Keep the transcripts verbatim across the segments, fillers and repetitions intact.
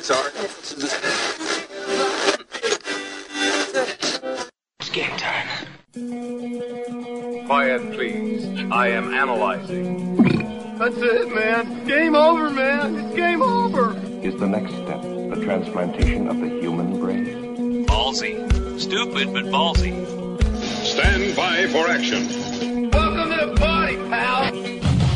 It's our... It's game time. Quiet, please. I am analyzing. That's it, man. Game over, man. It's game over. Is the next step the transplantation of the human brain? Ballsy. Stupid, but ballsy. Stand by for action. Welcome to the party, pal.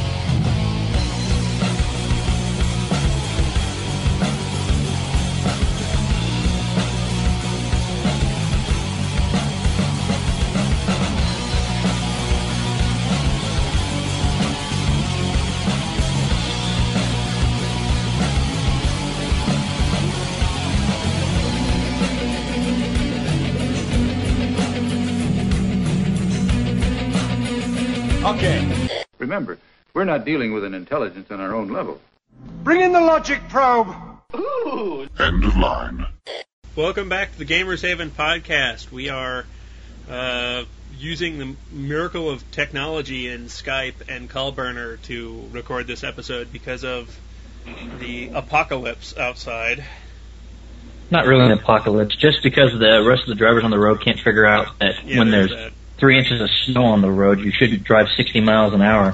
Okay. Remember, we're not dealing with an intelligence on our own level. Bring in the logic probe. Ooh. End of line. Welcome back to the Gamers Haven podcast. We are uh, using the miracle of technology in Skype and Callburner to record this episode because of the apocalypse outside. Not really an apocalypse, just because the rest of the drivers on the road can't figure out that yeah, when there's that. three inches of snow on the road, you shouldn't drive sixty miles an hour.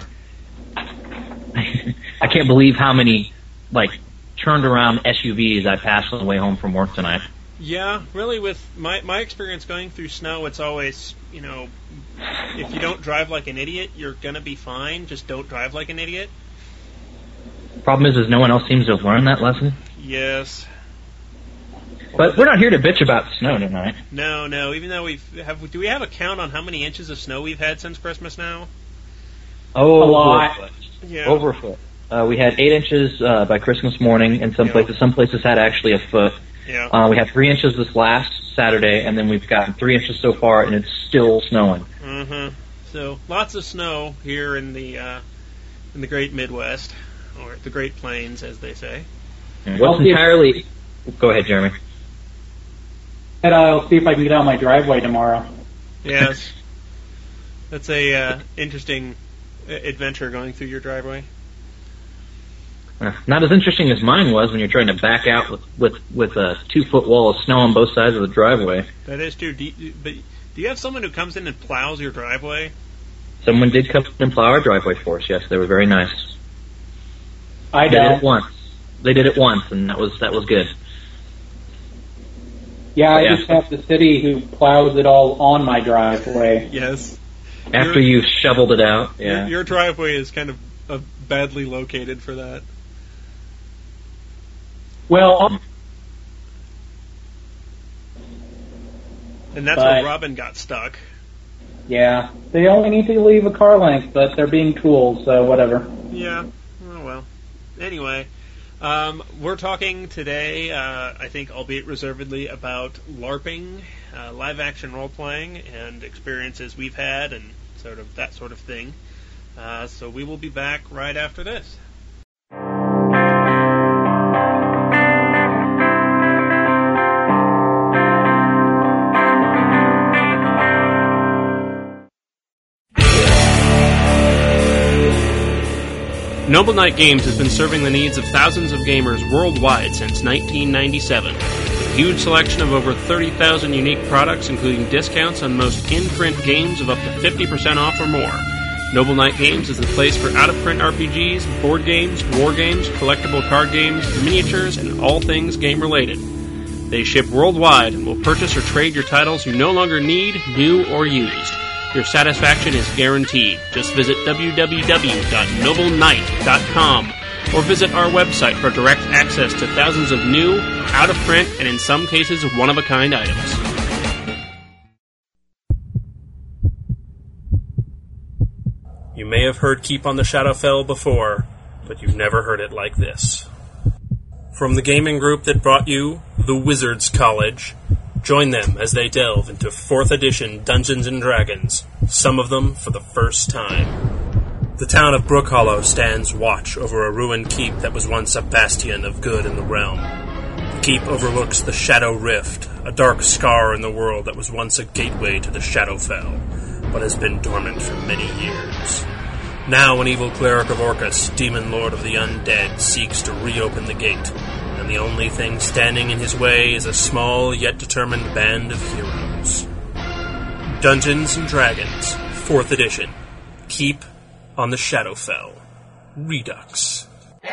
I can't believe how many, like, turned around S U Vs I passed on the way home from work tonight. Yeah, really, with my, my experience going through snow, it's always, you know, if you don't drive like an idiot, you're going to be fine. Just don't drive like an idiot. Problem is, is no one else seems to have learned that lesson. Yes. But we're not here to bitch about snow tonight. No, no. Even though we've have, do we have a count on how many inches of snow we've had since Christmas now? Oh, a lot. Yeah. Over a foot. Uh, we had eight inches uh, by Christmas morning, and some yeah. places, some places had actually a foot. Yeah. Uh, we had three inches this last Saturday, and then we've gotten three inches so far, and it's still snowing. Mm-hmm. So lots of snow here in the uh, in the Great Midwest, or the Great Plains, as they say. What's entirely? Go ahead, Jeremy. And I'll see if I can get out my driveway tomorrow. Yes. That's a uh, interesting adventure going through your driveway. Uh, not as interesting as mine was when you're trying to back out with, with, with a two-foot wall of snow on both sides of the driveway. That is true. Do you, but do you have someone who comes in and plows your driveway? Someone did come and plow our driveway for us, yes. They were very nice. I they don't. did it once. They did it once, and that was that was good. Yeah, I yeah. just have the city who plows it all on my driveway. Yes. After your, you've shoveled it out, yeah. Your, your driveway is kind of uh, badly located for that. Well, and that's but, where Robin got stuck. Yeah, they only need to leave a car length, but they're being tools, so whatever. Yeah, oh well. Anyway, um, we're talking today, uh, I think, albeit reservedly, about LARPing, uh, live-action role-playing, and experiences we've had, and sort of that sort of thing. Uh, so we will be back right after this. Noble Knight Games has been serving the needs of thousands of gamers worldwide since nineteen ninety-seven. With a huge selection of over thirty thousand unique products, including discounts on most in-print games of up to fifty percent off or more. Noble Knight Games is the place for out-of-print R P Gs, board games, war games, collectible card games, miniatures, and all things game-related. They ship worldwide and will purchase or trade your titles you no longer need, new, or used. Your satisfaction is guaranteed. Just visit w w w dot noble knight dot com or visit our website for direct access to thousands of new, out-of-print, and in some cases, one-of-a-kind items. You may have heard Keep on the Shadowfell before, but you've never heard it like this. From the gaming group that brought you The Wizards College, join them as they delve into fourth edition Dungeons and Dragons, some of them for the first time. The town of Brookhollow stands watch over a ruined keep that was once a bastion of good in the realm. The keep overlooks the Shadow Rift, a dark scar in the world that was once a gateway to the Shadowfell, but has been dormant for many years. Now an evil cleric of Orcus, demon lord of the undead, seeks to reopen the gate. and the only thing standing in his way is a small yet determined band of heroes. Dungeons and Dragons, fourth edition. Keep on the Shadowfell. Redux.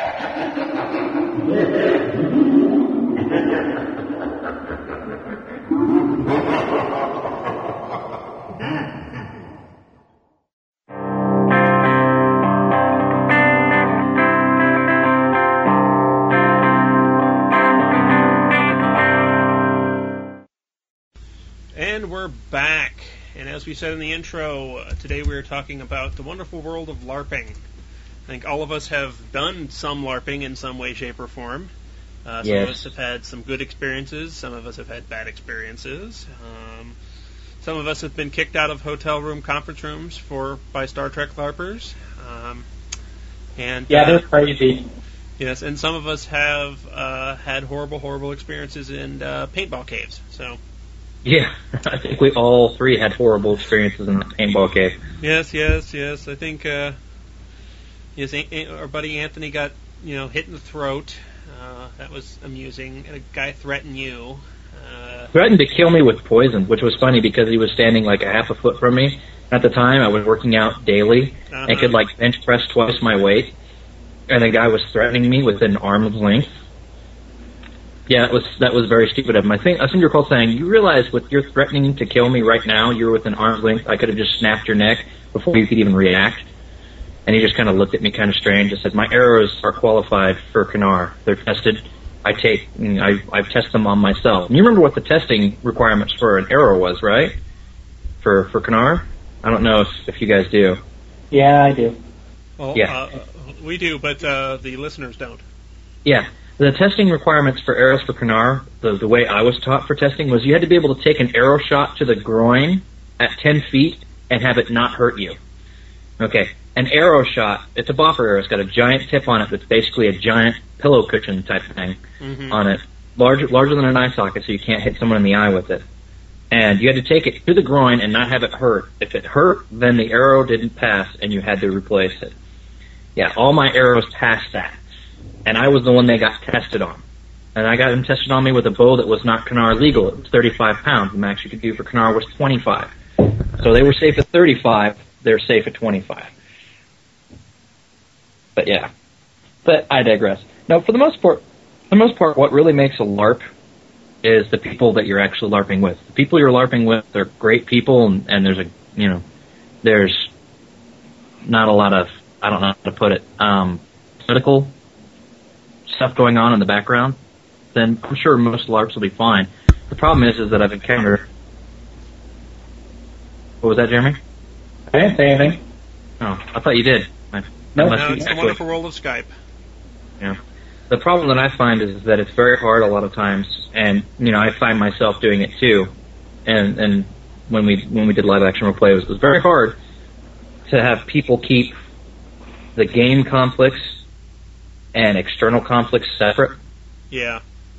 And we're back. And as we said in the intro, uh, today we are talking about the wonderful world of LARPing. I think all of us have done some LARPing in some way, shape, or form. Uh, some yes. of us have had some good experiences. Some of us have had bad experiences. Um, some of us have been kicked out of hotel room conference rooms for by Star Trek LARPers. Um, and yeah, uh, they're crazy. Yes, and some of us have uh, had horrible, horrible experiences in uh, paintball caves. So. Yeah, I think we all three had horrible experiences in the paintball cave. Yes, yes, yes. I think uh, yes, a- a- our buddy Anthony got you know hit in the throat. Uh, that was amusing. And a guy threatened you. Uh, Threatened to kill me with poison, which was funny because he was standing like a half a foot from me. At the time, I was working out daily uh-huh. and could like bench press twice my weight, and the guy was threatening me within arm's length. Yeah, that was that was very stupid of him. I think I seem to recall saying, "You realize with you're threatening to kill me right now, you're within arm's length. I could have just snapped your neck before you could even react." And he just kind of looked at me kind of strange and said, "My arrows are qualified for Kanar. They're tested. I take, I I test them on myself." And you remember what the testing requirements for an arrow was, right? For for Kanar, I don't know if if you guys do. Yeah, I do. well, Yeah. uh, we do, but uh, the listeners don't. Yeah. The testing requirements for arrows for Kanar, the, the way I was taught for testing, was you had to be able to take an arrow shot to the groin at ten feet and have it not hurt you. Okay, an arrow shot, it's a boffer arrow. It's got a giant tip on it that's basically a giant pillow cushion type thing Mm-hmm. on it, larger, larger than an eye socket, so you can't hit someone in the eye with it. And you had to take it to the groin and not have it hurt. If it hurt, then the arrow didn't pass and you had to replace it. Yeah, all my arrows passed that. And I was the one they got tested on. And I got them tested on me with a bow that was not Kanar legal. It was thirty-five pounds. The max you could do for Kanar was twenty-five. So they were safe at thirty-five. They're safe at twenty-five. But yeah. But I digress. No, for the most part, for the most part, what really makes a LARP is the people that you're actually LARPing with. The people you're LARPing with, they're great people, and, and there's a, you know, there's not a lot of, I don't know how to put it, um, political stuff going on in the background, then I'm sure most LARPs will be fine. The problem is, is that I've encountered... What was that, Jeremy? I didn't say anything. Oh, I thought you did. I, No, unless No, you it's the actually- wonderful world of Skype. Yeah. The problem that I find is that it's very hard a lot of times, and you know I find myself doing it too. And and when we when we did live action role play, it was, it was very hard to have people keep the game conflicts and external conflicts separate. Yeah.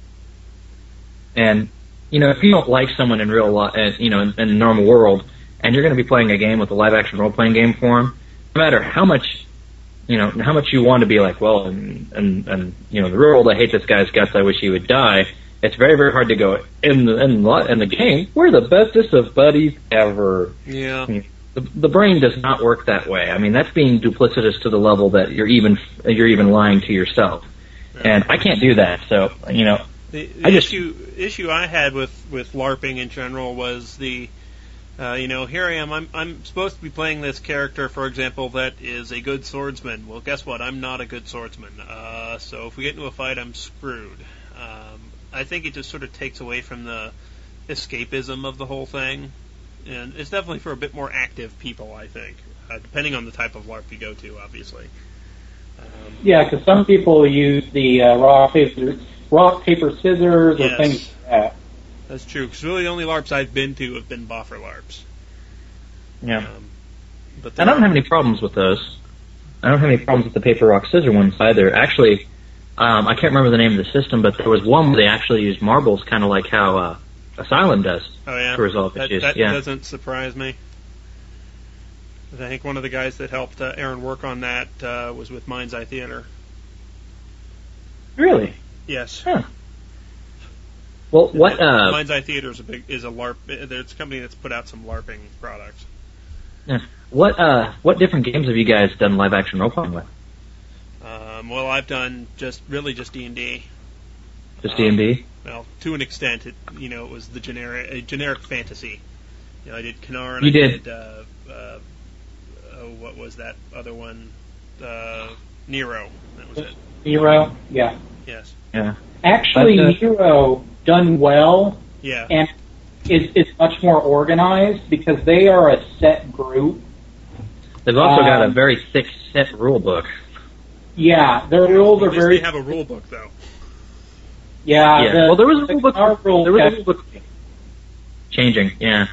And you know, if you don't like someone in real life, uh, you know, in, in the normal world, and you're going to be playing a game with a live action role playing game for them, no matter how much. You know, how much you want to be like, well, and, and, and, you know, the real world, I hate this guy's guts, I wish he would die. It's very, very hard to go, in the, in the, in the game, we're the bestest of buddies ever. Yeah. I mean, the, the brain does not work that way. I mean, that's being duplicitous to the level that you're even, you're even lying to yourself. And I can't do that, so, you know, The, the I just- issue issue I had with, with LARPing in general was the, uh, you know, here I am, I'm I'm supposed to be playing this character, for example, that is a good swordsman. Well, guess what? I'm not a good swordsman. Uh, so if we get into a fight, I'm screwed. Um, I think it just sort of takes away from the escapism of the whole thing. And it's definitely for a bit more active people, I think, uh, depending on the type of LARP you go to, obviously. Um, Yeah, because some people use the uh, rock, paper, rock, paper, scissors, Yes. or things like that. That's true, because really the only LARPs I've been to have been boffer LARPs. yeah. Um, but I don't have any problems with those. I don't have any problems with the paper, rock, scissor ones either. Actually, um, I can't remember the name of the system, but there was one where they actually used marbles, kind of like how uh, Asylum does, oh, yeah? to resolve that, issues. That yeah. doesn't surprise me. I think one of the guys that helped uh, Aaron work on that uh, was with Mind's Eye Theater. Really? Yes. Huh. Well, what? Uh, Mind's Eye Theater is a big is a LARP. It's a company that's put out some LARPing products. Yeah. What? Uh, what different games have you guys done live action role playing with? Um, well, I've done just really just D and D. Just D and D. Well, to an extent, it you know it was the generic a generic fantasy. You know, I did Kanar and You I did. did uh, uh, oh, what was that other one? Uh, Nero. That was it. Nero, yeah. Yes. Yeah. Actually, But, uh, Nero done well Yeah. and is is much more organized because they are a set group. They've also um, got a very thick set rule book. Yeah, their rules At are least very. they have a rule book though. Yeah, Yeah. the- well, there was a the rule book. Kanar rule There was a kept- rule book changing. Yeah.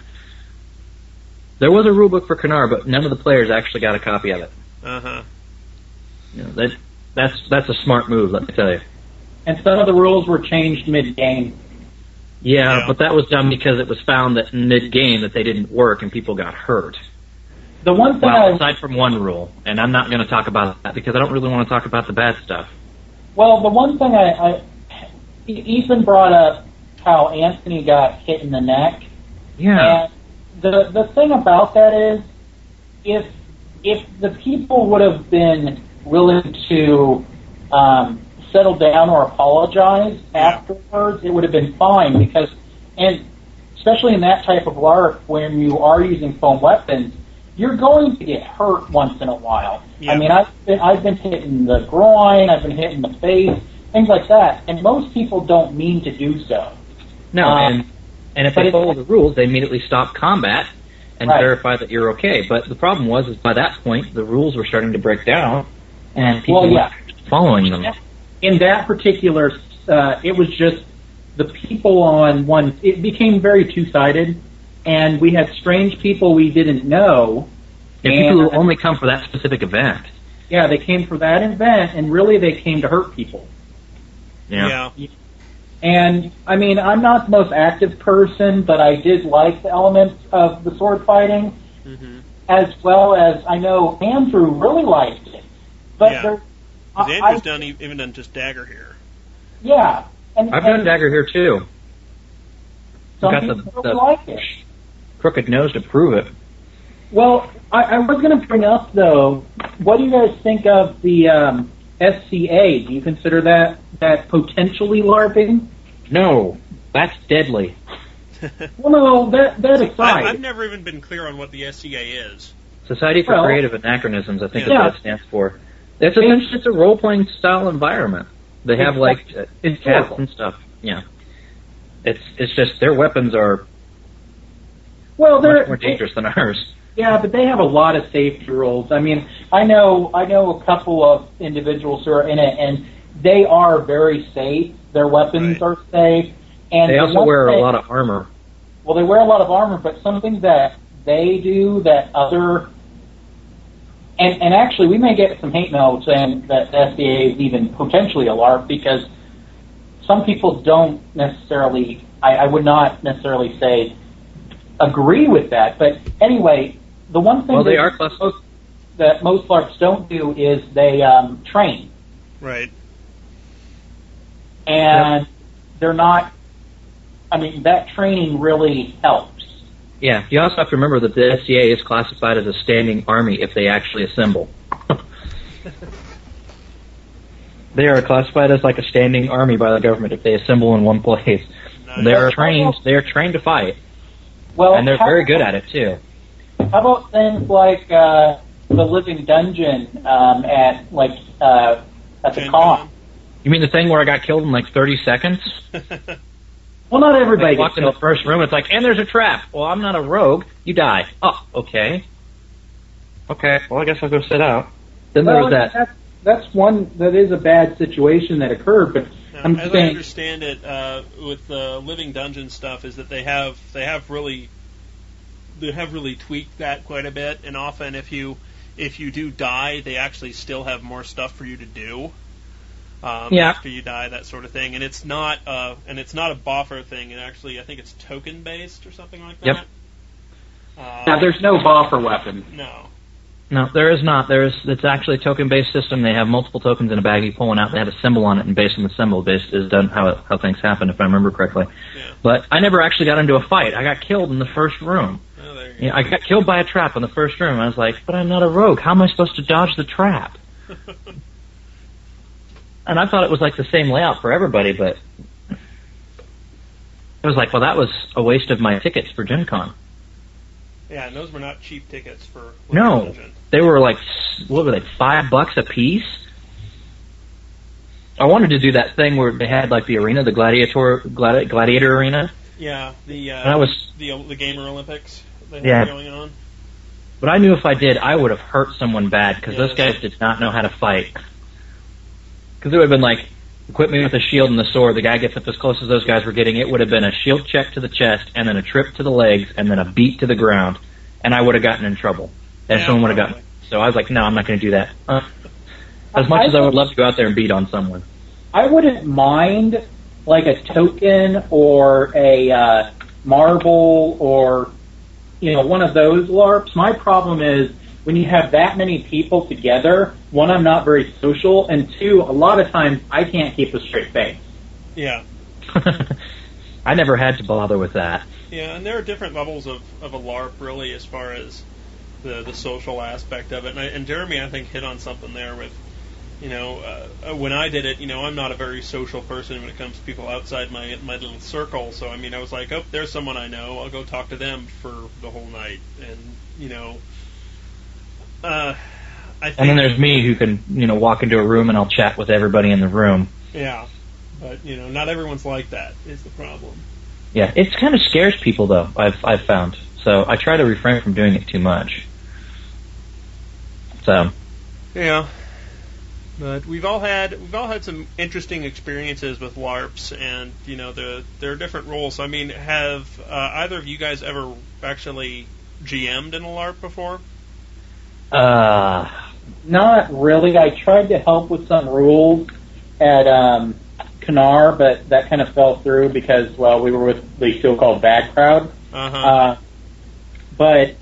There was a rule book for Kanar, but none of the players actually got a copy of it. Uh huh. You know, that that's that's a smart move, let me tell you. and some of the rules were changed mid-game. Yeah, Yeah. but that was done because it was found that mid game that they didn't work and people got hurt. The one thing Well, I aside from one rule, and I'm not going to talk about that because I don't really want to talk about the bad stuff. well, the one thing I, I Ethan brought up how Anthony got hit in the neck. Yeah. And the the thing about that is, if if the people would have been willing to um, settle down or apologize afterwards, it would have been fine. Because, and especially in that type of LARP, when you are using foam weapons, you're going to get hurt once in a while. Yeah. I mean, I've been, I've been hit in the groin, I've been hit in the face, things like that, and most people don't mean to do so. No, Um, and and if but they it- follow the rules, they immediately stop combat and Right. verify that you're okay. But the problem was, is by that point, the rules were starting to break down, and people Well, yeah. weren't following them. In that particular, uh, it was just the people on one. It became very two-sided, and we had strange people we didn't know. And people and- who only come for that specific event. Yeah, they came for that event, and really they came to hurt people. Yeah. Yeah. And I mean, I'm not the most active person, but I did like the elements of the sword fighting, Mm-hmm. as well as I know Andrew really liked it. But Yeah. there, Because I, Andrew's I- done e- even done just Dagger here. yeah, and I've and done Dagger here too. some got the- people the- really like it. Crooked nose to prove it. Well, I, I was going to bring up though, what do you guys think of the um, S C A? Do you consider that that potentially LARPing? No, that's deadly. Well, no, that that I, aside, I've never even been clear on what the S C A is. Society for Well- Creative Anachronisms, I think Yeah. is what it stands for. It's essentially it's a role playing style environment. They have like uh, It's cats horrible. and stuff. Yeah, it's it's just their weapons are well, they're much more dangerous than ours. yeah, but they have a lot of safety rules. I mean, I know I know a couple of individuals who are in it, and they are very safe. Their weapons Right. are safe, and They the also one wear a thing- lot of armor. Well, they wear a lot of armor, but something that they do that other, and, and actually we may get some hate mail saying that the S B A is even potentially a LARP because some people don't necessarily, I, I would not necessarily say agree with that. But anyway, the one thing Well, they that, are class- most, that most LARPs don't do is they um, train. Right. And they're not, I mean, that training really helps. Yeah, you also have to remember that the S C A is classified as a standing army if they actually assemble. They are classified as like a standing army by the government if they assemble in one place. Nice. They are trained. They are trained to fight, Well, and they're how very about- good at it too. How about things like uh, the Living Dungeon um, at like uh, at the Gen con? Con? You mean the thing where I got killed in like thirty seconds? Well, not everybody I walked gets in the killed. first room. It's like, and there's a trap. Well, I'm not a rogue. You die. Oh, okay. Okay. Well, I guess I'll go sit out. Then there Well, was that. That's, that's one that is a bad situation that occurred. But Now, I'm as I saying, understand it, uh, with the Living Dungeon stuff, is that they have they have really they have really tweaked that quite a bit, and often if you if you do die, they actually still have more stuff for you to do. Um, Yeah. After you die, that sort of thing, and it's not uh, and it's not a boffer thing. And actually, I think it's token based or something like that. Yep. Uh, yeah, there's no buffer weapon. no. No, there is not. There is. It's actually a token-based system. They have multiple tokens in a bag. You pull one out. They have a symbol on it, and based on the symbol, based is done how how things happen, if I remember correctly. Yeah. But I never actually got into a fight. I got killed in the first room. Oh, there you You know, I got killed by a trap in the first room. I was like, but I'm not a rogue. How am I supposed to dodge the trap? And I thought it was like the same layout for everybody, but it was like, well, that was a waste of my tickets for Gen Con. Yeah, and those were not cheap tickets for. No, Legend. they were like, what were they, five bucks a piece? I wanted to do that thing where they had like the arena, the gladiator, gladi- gladiator arena. Yeah, the uh, And I was, the the Gamer Olympics they Yeah. had going on. but I knew if I did, I would have hurt someone bad because Yeah, those guys did not know how to fight. Because it would have been like, equip me with a shield and the sword. The guy gets up as close as those guys were getting. It would have been a shield check to the chest, and then a trip to the legs, and then a beat to the ground, and I would have gotten in trouble. And Yeah, someone would have probably. gotten. So I was like, no, I'm not going to do that. Uh, as much as I would love to go out there and beat on someone. I wouldn't mind like a token or a uh, marble or you know one of those LARPs. My problem is when you have that many people together. One, I'm not very social, and two, a lot of times I can't keep a straight face. Yeah. I never had to bother with that. Yeah, and there are different levels of, of a LARP, really, as far as the the social aspect of it. And, I, and Jeremy, I think, hit on something there with, you know, uh, when I did it, you know, I'm not a very social person when it comes to people outside my my little circle. So, I mean, I was like, oh, there's someone I know. I'll go talk to them for the whole night. And, you know, uh, I think... And then there's me who can, you know, walk into a room and I'll chat with everybody in the room. Yeah, but, you know, not everyone's like that is the problem. Yeah, it kind of scares people, though, I've I've found. So I try to refrain from doing it too much. So... Yeah. But we've all had we've all had some interesting experiences with LARPs, and you know the there are different roles. I mean, have uh, either of you guys ever actually G M'd in a LARP before? Uh, Not really. I tried to help with some rules at um, Canar, but that kind of fell through because, well, we were with the so-called bad crowd. Uh-huh. Uh, but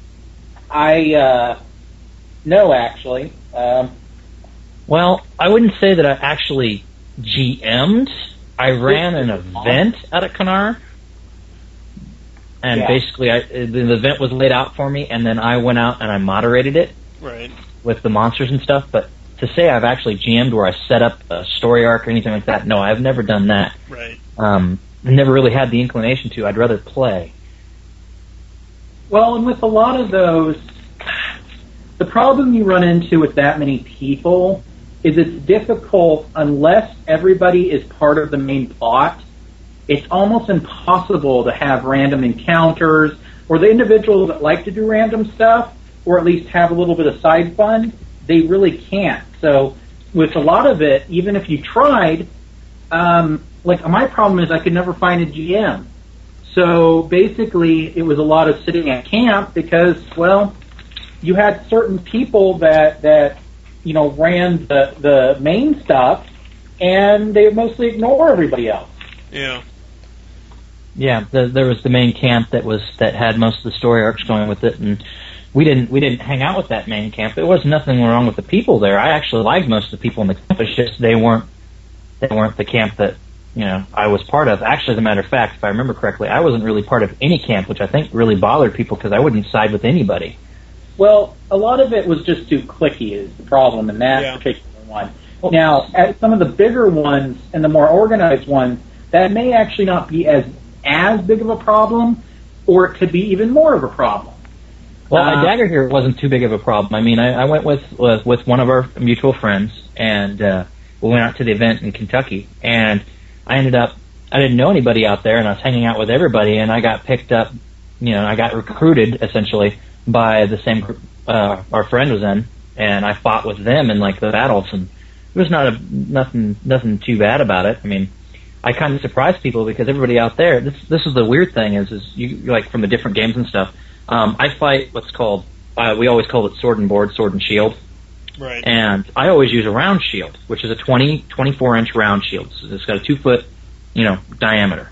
I, uh, no, actually. Um, well, I wouldn't say that I actually G M'd. I ran an event out at Canar. And Yeah. basically, I, the event was laid out for me, and then I went out and I moderated it Right. with the monsters and stuff. But to say I've actually G M'd where I set up a story arc or anything like that, no, I've never done that. Right. Um, never really had the inclination to. I'd rather play. Well, and with a lot of those, the problem you run into with that many people is it's difficult unless everybody is part of the main plot. It's almost impossible to have random encounters, or the individuals that like to do random stuff, or at least have a little bit of side fun, they really can't. So with a lot of it, even if you tried, um, like my problem is I could never find a G M. So basically it was a lot of sitting at camp because, well, you had certain people that, that you know, ran the, the main stuff, and they would mostly ignore everybody else. Yeah. Yeah, the, there was the main camp that was that had most of the story arcs going with it, and we didn't we didn't hang out with that main camp. There was nothing wrong with the people there. I actually liked most of the people in the camp. It's just they weren't they weren't the camp that you know I was part of. Actually, as a matter of fact, if I remember correctly, I wasn't really part of any camp, which I think really bothered people because I wouldn't side with anybody. Well, a lot of it was just too cliquey is the problem in that Yeah. particular one. Now, at some of the bigger ones and the more organized ones, that may actually not be as as big of a problem, or it could be even more of a problem. Well, Uh, at Dagger here, it wasn't too big of a problem. I mean, I, I went with, with with one of our mutual friends, and uh, we went out to the event in Kentucky, and I ended up, I didn't know anybody out there, and I was hanging out with everybody, and I got picked up, you know, I got recruited, essentially, by the same group uh, our friend was in, and I fought with them in, like, the battles, and it was not a, nothing, nothing too bad about it. I mean, I kind of surprised people because everybody out there, this this is the weird thing is, is you, like, from the different games and stuff, um, I fight what's called, uh, we always call it sword and board, sword and shield. Right. And I always use a round shield, which is a twenty, twenty-four inch round shield. So it's got a two foot, you know, diameter.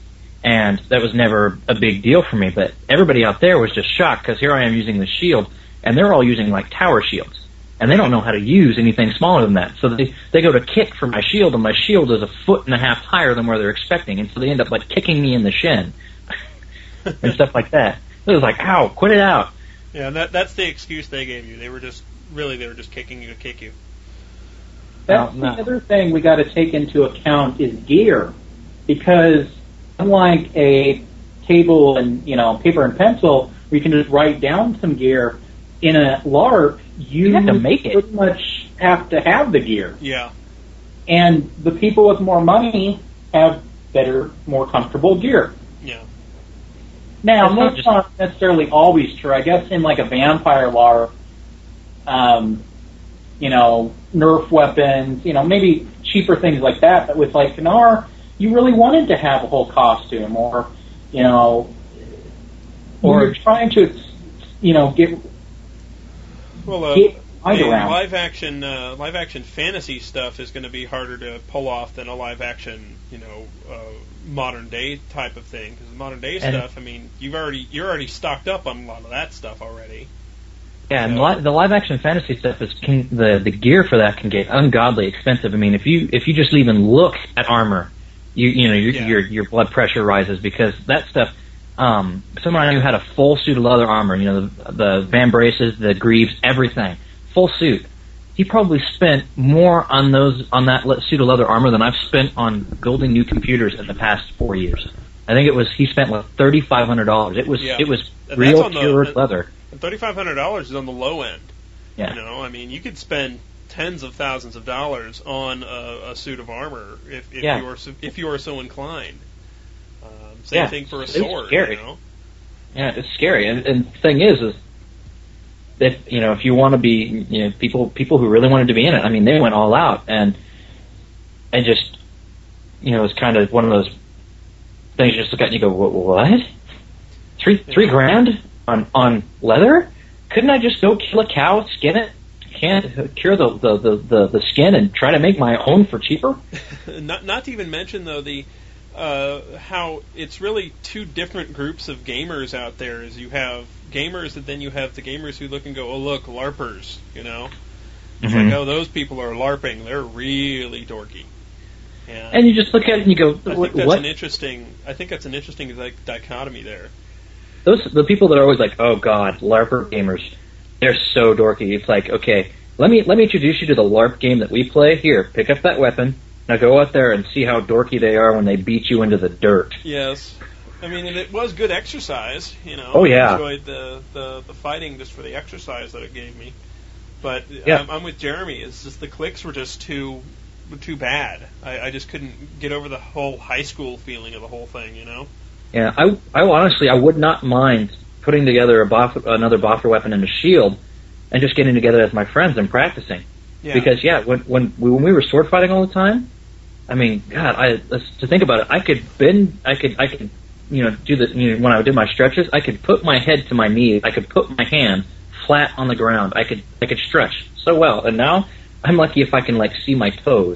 And that was never a big deal for me, but everybody out there was just shocked because here I am using the shield, and they're all using like tower shields, and they don't know how to use anything smaller than that. So they they go to kick for my shield, and my shield is a foot and a half higher than where they're expecting, and so they end up like kicking me in the shin and stuff like that. It was like, ow, quit it out. Yeah, and that that's the excuse they gave you. They were just really they were just kicking you to kick you. That's no, no. the other thing we got to take into account is gear, because unlike a table and you know paper and pencil, where you can just write down some gear, in a LARP you, you have to make it. pretty much have to have the gear. Yeah. And the people with more money have better, more comfortable gear. Yeah. Now, That's not that's just- not necessarily always true. I guess in like a vampire LARP, um, you know, Nerf weapons, you know, maybe cheaper things like that. But with like Kanar, you really wanted to have a whole costume, or you know, or you're trying to, you know, get Well, uh, get mind the around. live action uh, live action fantasy stuff is going to be harder to pull off than a live action, you know, uh, modern day type of thing. Because modern day And- stuff, I mean, you've already you're already stocked up on a lot of that stuff already. Yeah, and So- li- the live action fantasy stuff is can, the the gear for that can get ungodly expensive. I mean, if you if you just even look at armor, you you know your Yeah. your, your blood pressure rises, because that stuff. Um, someone I knew had a full suit of leather armor. You know, the the vambraces, the greaves, everything, full suit. He probably spent more on those on that le- suit of leather armor than I've spent on building new computers in the past four years. I think it was he spent like thirty five hundred dollars. It was Yeah. it was And real that's on the- pure that- leather. thirty-five hundred dollars is on the low end. Yeah. You know, I mean, you could spend tens of thousands of dollars on a, a suit of armor if, if Yeah. you were so, if you were so inclined. Um, same Yeah. thing for a It's sword. scary. You know? Yeah, it's scary. And, and the thing is, is if you know, if you want to be, you know, people people who really wanted to be in it. I mean, they went all out, and and just, you know, it's kind of one of those things you just look at and you go, what? what? Three three grand on on leather? Couldn't I just go kill a cow, skin it, can't cure the the, the, the the skin, and try to make my own for cheaper? not not to even mention though the uh, how it's really two different groups of gamers out there. Is you have gamers, and then you have the gamers who look and go, oh look, LARPers, you know. It's Mhm. like, oh, those people are LARPing. They're really dorky. And, And you just look at it and you go, I think what? that's what? an interesting. I think that's an interesting like, dichotomy there. Those the people that are always like, oh god, LARPer gamers, they're so dorky. It's like, okay, let me let me introduce you to the LARP game that we play. Here, pick up that weapon. Now go out there and see how dorky they are when they beat you into the dirt. Yes. I mean, and it was good exercise, you know. Oh, yeah. I enjoyed the, the, the fighting just for the exercise that it gave me. But Yeah. I'm, I'm with Jeremy. It's just the clicks were just too too bad. I, I just couldn't get over the whole high school feeling of the whole thing, you know. Yeah, I, I honestly, I would not mind putting together a Boff, another Boffer weapon and a shield, and just getting together as my friends and practicing. Yeah. Because yeah, when when we, when we were sword fighting all the time, I mean, God, I let's, to think about it, I could bend, I could, I could, you know, do the you know, when I did my stretches, I could put my head to my knees, I could put my hand flat on the ground, I could, I could stretch so well, and now I'm lucky if I can like see my toes.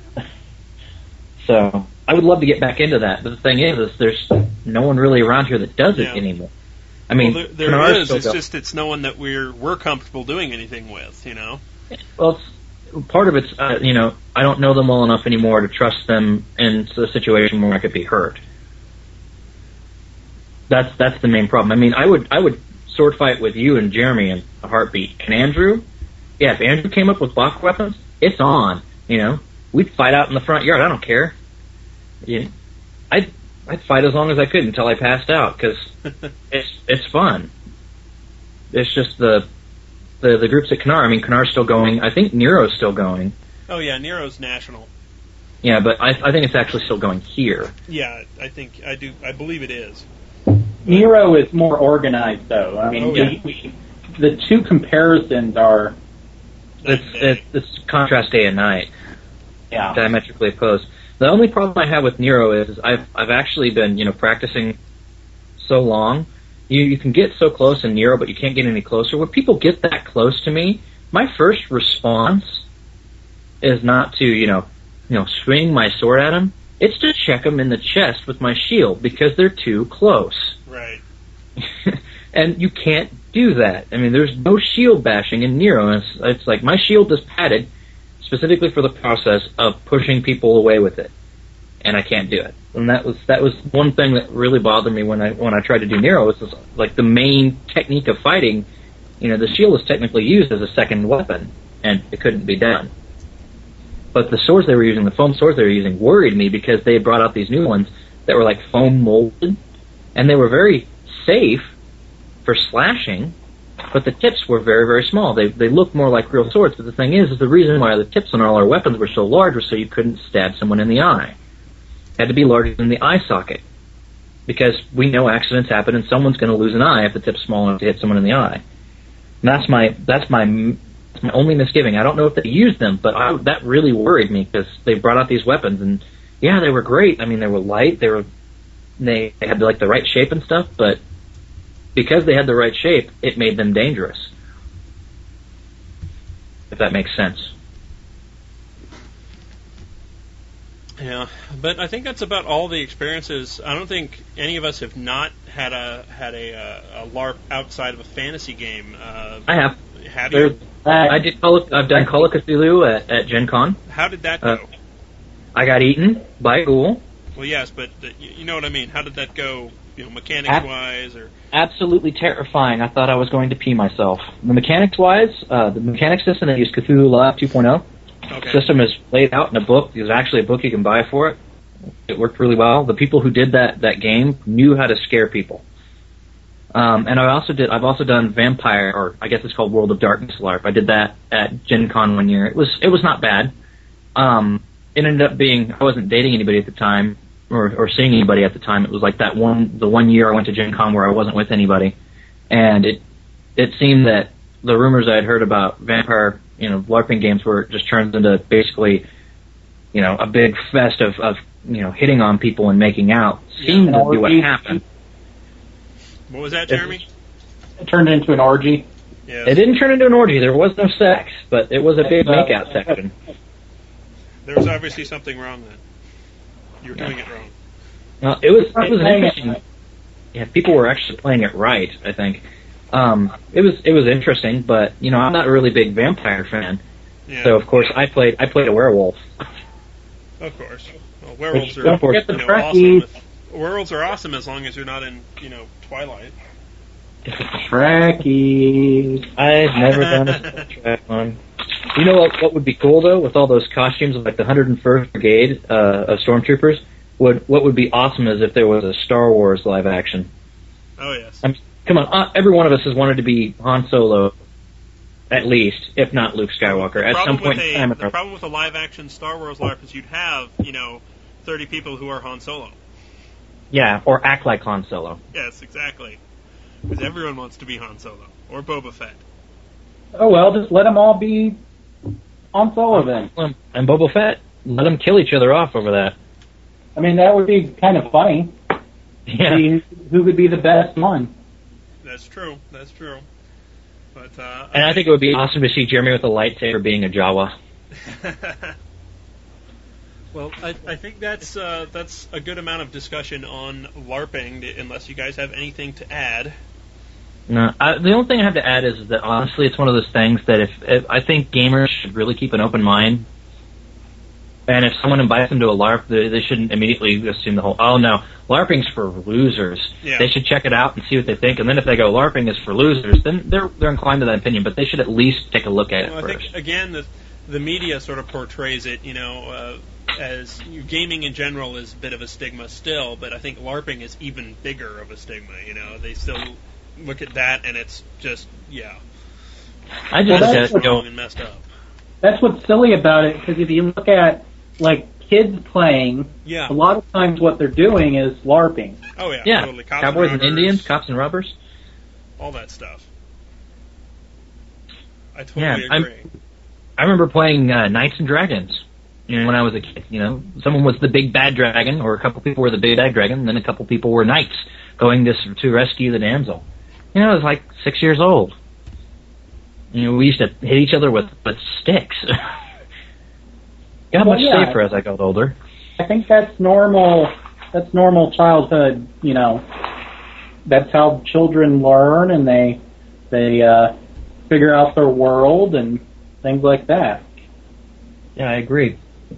So I would love to get back into that, but the thing is, is there's no one really around here that does it Yeah. anymore. I mean, well, there, Kennard's there is. still It's go- just it's no one that we're we're comfortable doing anything with, you know. Well, it's, part of it's, uh, you know, I don't know them well enough anymore to trust them in a situation where I could be hurt. That's that's the main problem. I mean, I would I would sword fight with you and Jeremy in a heartbeat. And Andrew, yeah, if Andrew came up with Bach weapons, it's on. You know, we'd fight out in the front yard. I don't care. Yeah, I'd I'd fight as long as I could until I passed out because it's it's fun. It's just the the the groups at Kanar. I mean, Kanar's still going. I think Nero's still going. Oh yeah, Nero's national. Yeah, but I I think it's actually still going here. Yeah, I think I do. I believe it is. Nero is more organized, though. I mean, Oh, yeah. we, we, the two comparisons are It's it's, it's contrast day and night, yeah. diametrically opposed. The only problem I have with Nero is, is I've I've actually been you know practicing so long. You you can get so close in Nero, but you can't get any closer. When people get that close to me, my first response is not to you know you know swing my sword at them. It's to check them in the chest with my shield because they're too close. Right. And you can't do that. I mean, there's no shield bashing in Nero. It's, it's like my shield is padded specifically for the process of pushing people away with it, and I can't do it. And that was that was one thing that really bothered me when I when I tried to do Nero. It was like the main technique of fighting. You know, the shield is technically used as a second weapon, and it couldn't be done. But the swords they were using, the foam swords they were using, worried me because they brought out these new ones that were like foam molded, and they were very safe for slashing, but the tips were very, very small. They they looked more like real swords, but the thing is, is the reason why the tips on all our weapons were so large was so you couldn't stab someone in the eye. It had to be larger than the eye socket, because we know accidents happen and someone's going to lose an eye if the tip's small enough to hit someone in the eye. And that's my that's my that's my only misgiving. I don't know if they used them, but I, that really worried me because they brought out these weapons, and yeah, they were great. I mean, they were light, they were they, they had like the right shape and stuff, but because they had the right shape, it made them dangerous. If that makes sense. Yeah, but I think that's about all the experiences. I don't think any of us have not had a had a, a, a LARP outside of a fantasy game. Uh, I have. Have you? I did. Call of, I've done Call of Cthulhu at, at Gen Con. How did that go? Uh, I got eaten by a ghoul. Well, yes, but the, you know what I mean. How did that go? You know, mechanics wise, or absolutely terrifying. I thought I was going to pee myself. The mechanics wise, uh, the mechanics system they use Cthulhu Live two point oh. Okay. System is laid out in a book. There's actually a book you can buy for it. It worked really well. The people who did that, that game knew how to scare people. Um, and I also did. I've also done Vampire, or I guess it's called World of Darkness LARP. I did that at Gen Con one year. It was it was not bad. Um, it ended up being I wasn't dating anybody at the time, or or seeing anybody at the time. It was like that one the one year I went to Gen Con where I wasn't with anybody, and it it seemed that the rumors I had heard about Vampire, you know, LARPing games where it just turns into basically, you know, a big fest of, of you know, hitting on people and making out seemed yeah, to be what happened. What was that, Jeremy? It, it turned into an orgy. Yes. It didn't turn into an orgy. There was no sex, but it was a big makeout section. There was obviously something wrong then. You were doing it wrong. Well, it was it was an interesting. Yeah, people were actually playing it right, I think. Um, it was it was interesting, but you know I'm not a really big vampire fan, yeah. so of course I played I played a werewolf. Of course, well, werewolves Which, are course, you know, awesome. If, werewolves are awesome as long as you're not in you know Twilight. Trekkies. I've never done a track one. You know what? What would be cool though, with all those costumes of like the one hundred first Brigade uh, of stormtroopers? Would what would be awesome is if there was a Star Wars live action. Oh yes. I mean, come on, uh, every one of us has wanted to be Han Solo, at least, if not Luke Skywalker, at some point a, in time. The problem with a live-action Star Wars LARP is you'd have, you know, thirty people who are Han Solo. Yeah, or act like Han Solo. Yes, exactly. Because everyone wants to be Han Solo, or Boba Fett. Oh well, just let them all be Han Solo then. And Boba Fett, let them kill each other off over that. I mean, that would be kind of funny. Yeah. See who would be the best one. That's true. That's true. But uh, and I think it would be awesome to see Jeremy with a lightsaber being a Jawa. Well, I, I think that's uh, that's a good amount of discussion on LARPing. Unless you guys have anything to add. No, I, the only thing I have to add is that honestly, it's one of those things that if, if I think gamers should really keep an open mind. And if someone invites them to a LARP, they, they shouldn't immediately assume the whole, oh no, LARPing's for losers. Yeah. They should check it out and see what they think. And then if they go, LARPing is for losers, then they're they're inclined to that opinion. But they should at least take a look at well, it I first. think, again, the, the media sort of portrays it, you know, uh, as you, gaming in general is a bit of a stigma still, but I think LARPing is even bigger of a stigma, you know. They still look at that and it's just, yeah. I just well, that's wrong go, and messed up. That's what's silly about it, because if you look at like kids playing, yeah. a lot of times what they're doing is LARPing. Oh yeah, yeah. totally. Cops Cowboys and, and Indians, cops and robbers, all that stuff. I totally yeah, agree. I'm, I remember playing uh, Knights and Dragons. You know, when I was a kid, you know, someone was the big bad dragon, or a couple people were the big bad dragon, and then a couple people were knights going to to rescue the damsel. You know, I was like six years old. You know, we used to hit each other with, with sticks. Got well, much yeah. safer as I got older. I think that's normal. That's normal childhood. You know, that's how children learn, and they they uh, figure out their world and things like that. Yeah, I agree.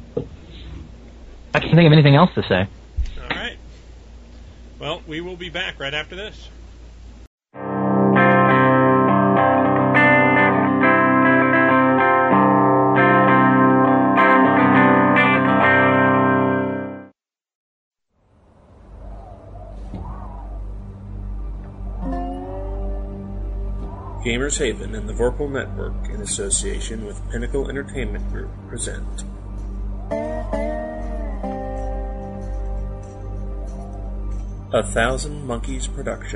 I can't think of anything else to say. All right. Well, we will be back right after this. Gamers Haven and the Vorpal Network, in association with Pinnacle Entertainment Group, present A Thousand Monkeys production.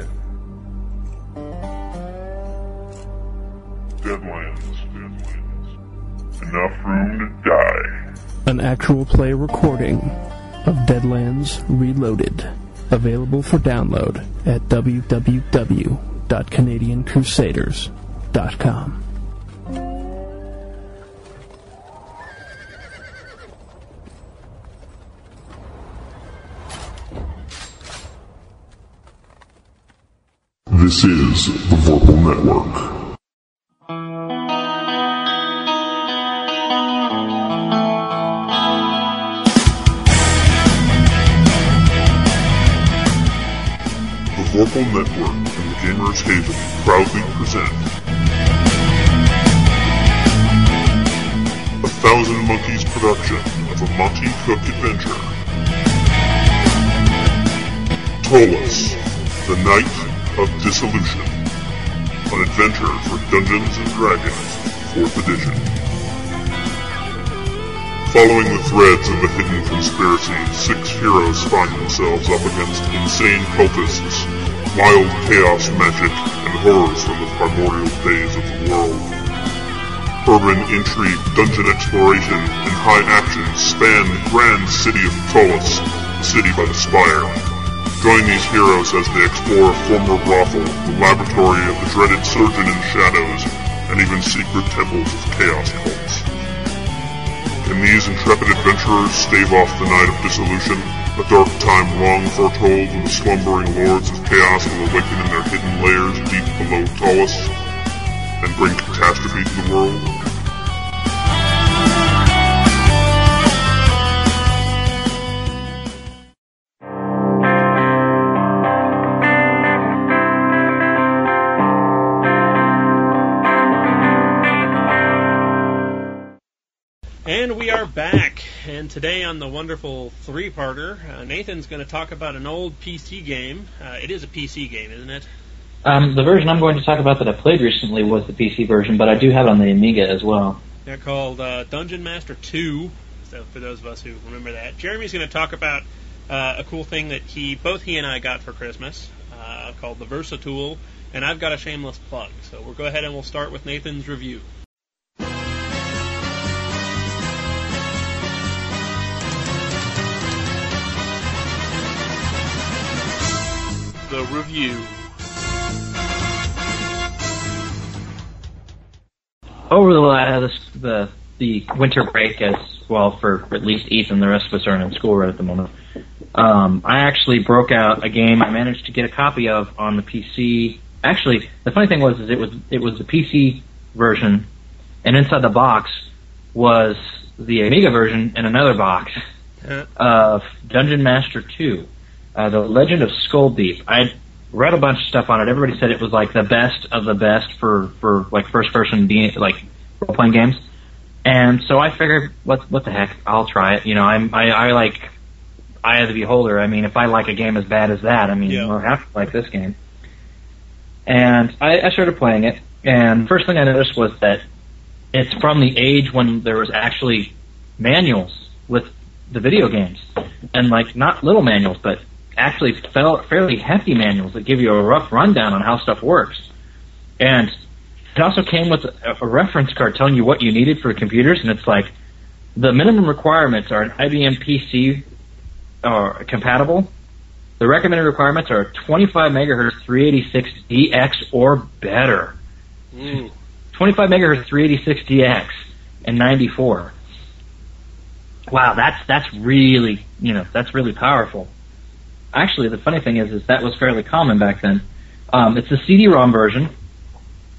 Deadlands. Deadlands. Enough room to die. An actual play recording of Deadlands Reloaded. Available for download at w w w dot canadian crusaders dot com. This is the Vorpal Network. The Vorpal Network and the Gamers Haven proudly present A Thousand Monkeys production of a Monty Cook adventure. Ptolus, the Night of Dissolution, an adventure for Dungeons and Dragons, fourth edition. Following the threads of a hidden conspiracy, six heroes find themselves up against insane cultists, wild chaos magic, and horrors from the primordial days of the world. Urban intrigue, dungeon exploration, and high action span the grand city of Ptolus, the city by the spire. Join these heroes as they explore a former brothel, the laboratory of the dreaded Surgeon in Shadows, and even secret temples of chaos cults. Can these intrepid adventurers stave off the night of dissolution, a dark time long foretold when the slumbering lords of chaos will awaken in their hidden lairs deep below Ptolus, and bring catastrophe to the world? And we are back, and today on the wonderful three-parter, uh, Nathan's going to talk about an old P C game. Uh, it is a P C game, isn't it? Um, the version I'm going to talk about that I played recently was the P C version, but I do have it on the Amiga as well. They're called uh, Dungeon Master two, so for those of us who remember that. Jeremy's going to talk about uh, a cool thing that he, both he and I got for Christmas, uh, called the Versatool, and I've got a shameless plug. So we'll go ahead and we'll start with Nathan's review. The review. Over the uh, the the winter break, as well for at least Ethan, the rest of us aren't in school right at the moment. Um, I actually broke out a game I managed to get a copy of on the P C. Actually, the funny thing was, is it was it was the P C version, and inside the box was the Amiga version in another box of Dungeon Master two. Uh, the Legend of Skulldeep. I read a bunch of stuff on it. Everybody said it was like the best of the best for, for like first person D- like role playing games. And so I figured, what what the heck? I'll try it. You know, I'm I, I like Eye of the Beholder. I mean, if I like a game as bad as that, I mean, yeah. I'll have to like this game. And I, I started playing it. And the first thing I noticed was that it's from the age when there was actually manuals with the video games, and like not little manuals, but actually fairly hefty manuals that give you a rough rundown on how stuff works. And it also came with a, a reference card telling you what you needed for computers, and it's like the minimum requirements are an I B M P C uh, compatible. The recommended requirements are twenty-five megahertz three eighty-six D X or better. Mm. twenty-five megahertz three eighty-six D X and ninety-four. Wow, that's that's really, you know, that's really powerful. Actually, the funny thing is, is that was fairly common back then. Um, it's a C D ROM version,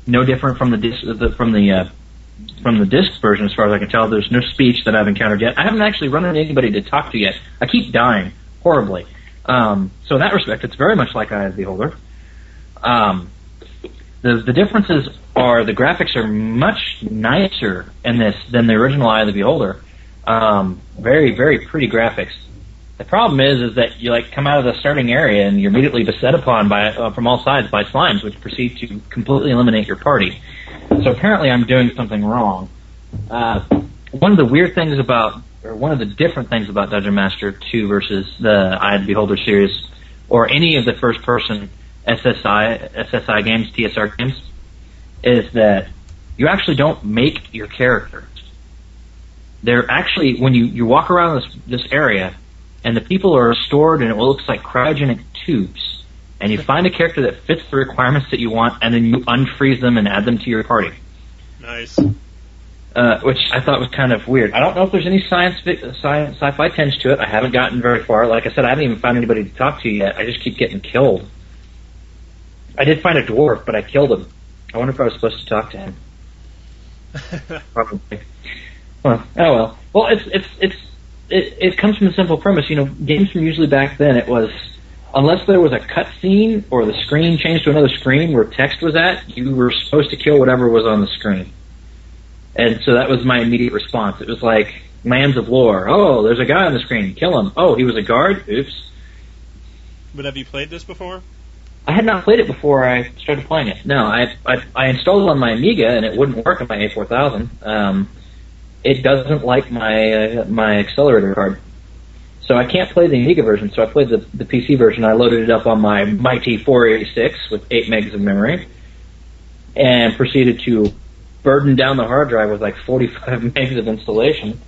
no different from the disc, the, from the uh, from the disc version, as far as I can tell. There's no speech that I've encountered yet. I haven't actually run into anybody to talk to yet. I keep dying horribly. Um, so in that respect, it's very much like Eye of the Beholder. Um, the the differences are the graphics are much nicer in this than the original Eye of the Beholder. Um, very very pretty graphics. The problem is, is that you like come out of the starting area and you're immediately beset upon by uh, from all sides by slimes, which proceed to completely eliminate your party. So apparently, I'm doing something wrong. Uh, one of the weird things about, or one of the different things about Dungeon Master two versus the Eye of the Beholder series, or any of the first-person S S I S S I games, T S R games, is that you actually don't make your characters. They're actually when you, you walk around this this area. And the people are stored in what looks like cryogenic tubes. And you find a character that fits the requirements that you want, and then you unfreeze them and add them to your party. Nice. Uh, which I thought was kind of weird. I don't know if there's any science, science sci-fi tinge to it. I haven't gotten very far. Like I said, I haven't even found anybody to talk to yet. I just keep getting killed. I did find a dwarf, but I killed him. I wonder if I was supposed to talk to him. Probably. Well, oh well. Well, it's it's it's. It, it comes from the simple premise, you know, games from usually back then, it was, unless there was a cutscene or the screen changed to another screen where text was at, you were supposed to kill whatever was on the screen. And so that was my immediate response. It was like, Lands of Lore. Oh, there's a guy on the screen. Kill him. Oh, he was a guard? Oops. But have you played this before? I had not played it before I started playing it. No, I I, I installed it on my Amiga, and it wouldn't work on my A four thousand. Um... It doesn't like my uh, my accelerator card, so I can't play the Amiga version. So I played the the P C version. I loaded it up on my mighty four eighty-six with eight megs of memory, and proceeded to burden down the hard drive with like forty-five megs of installation.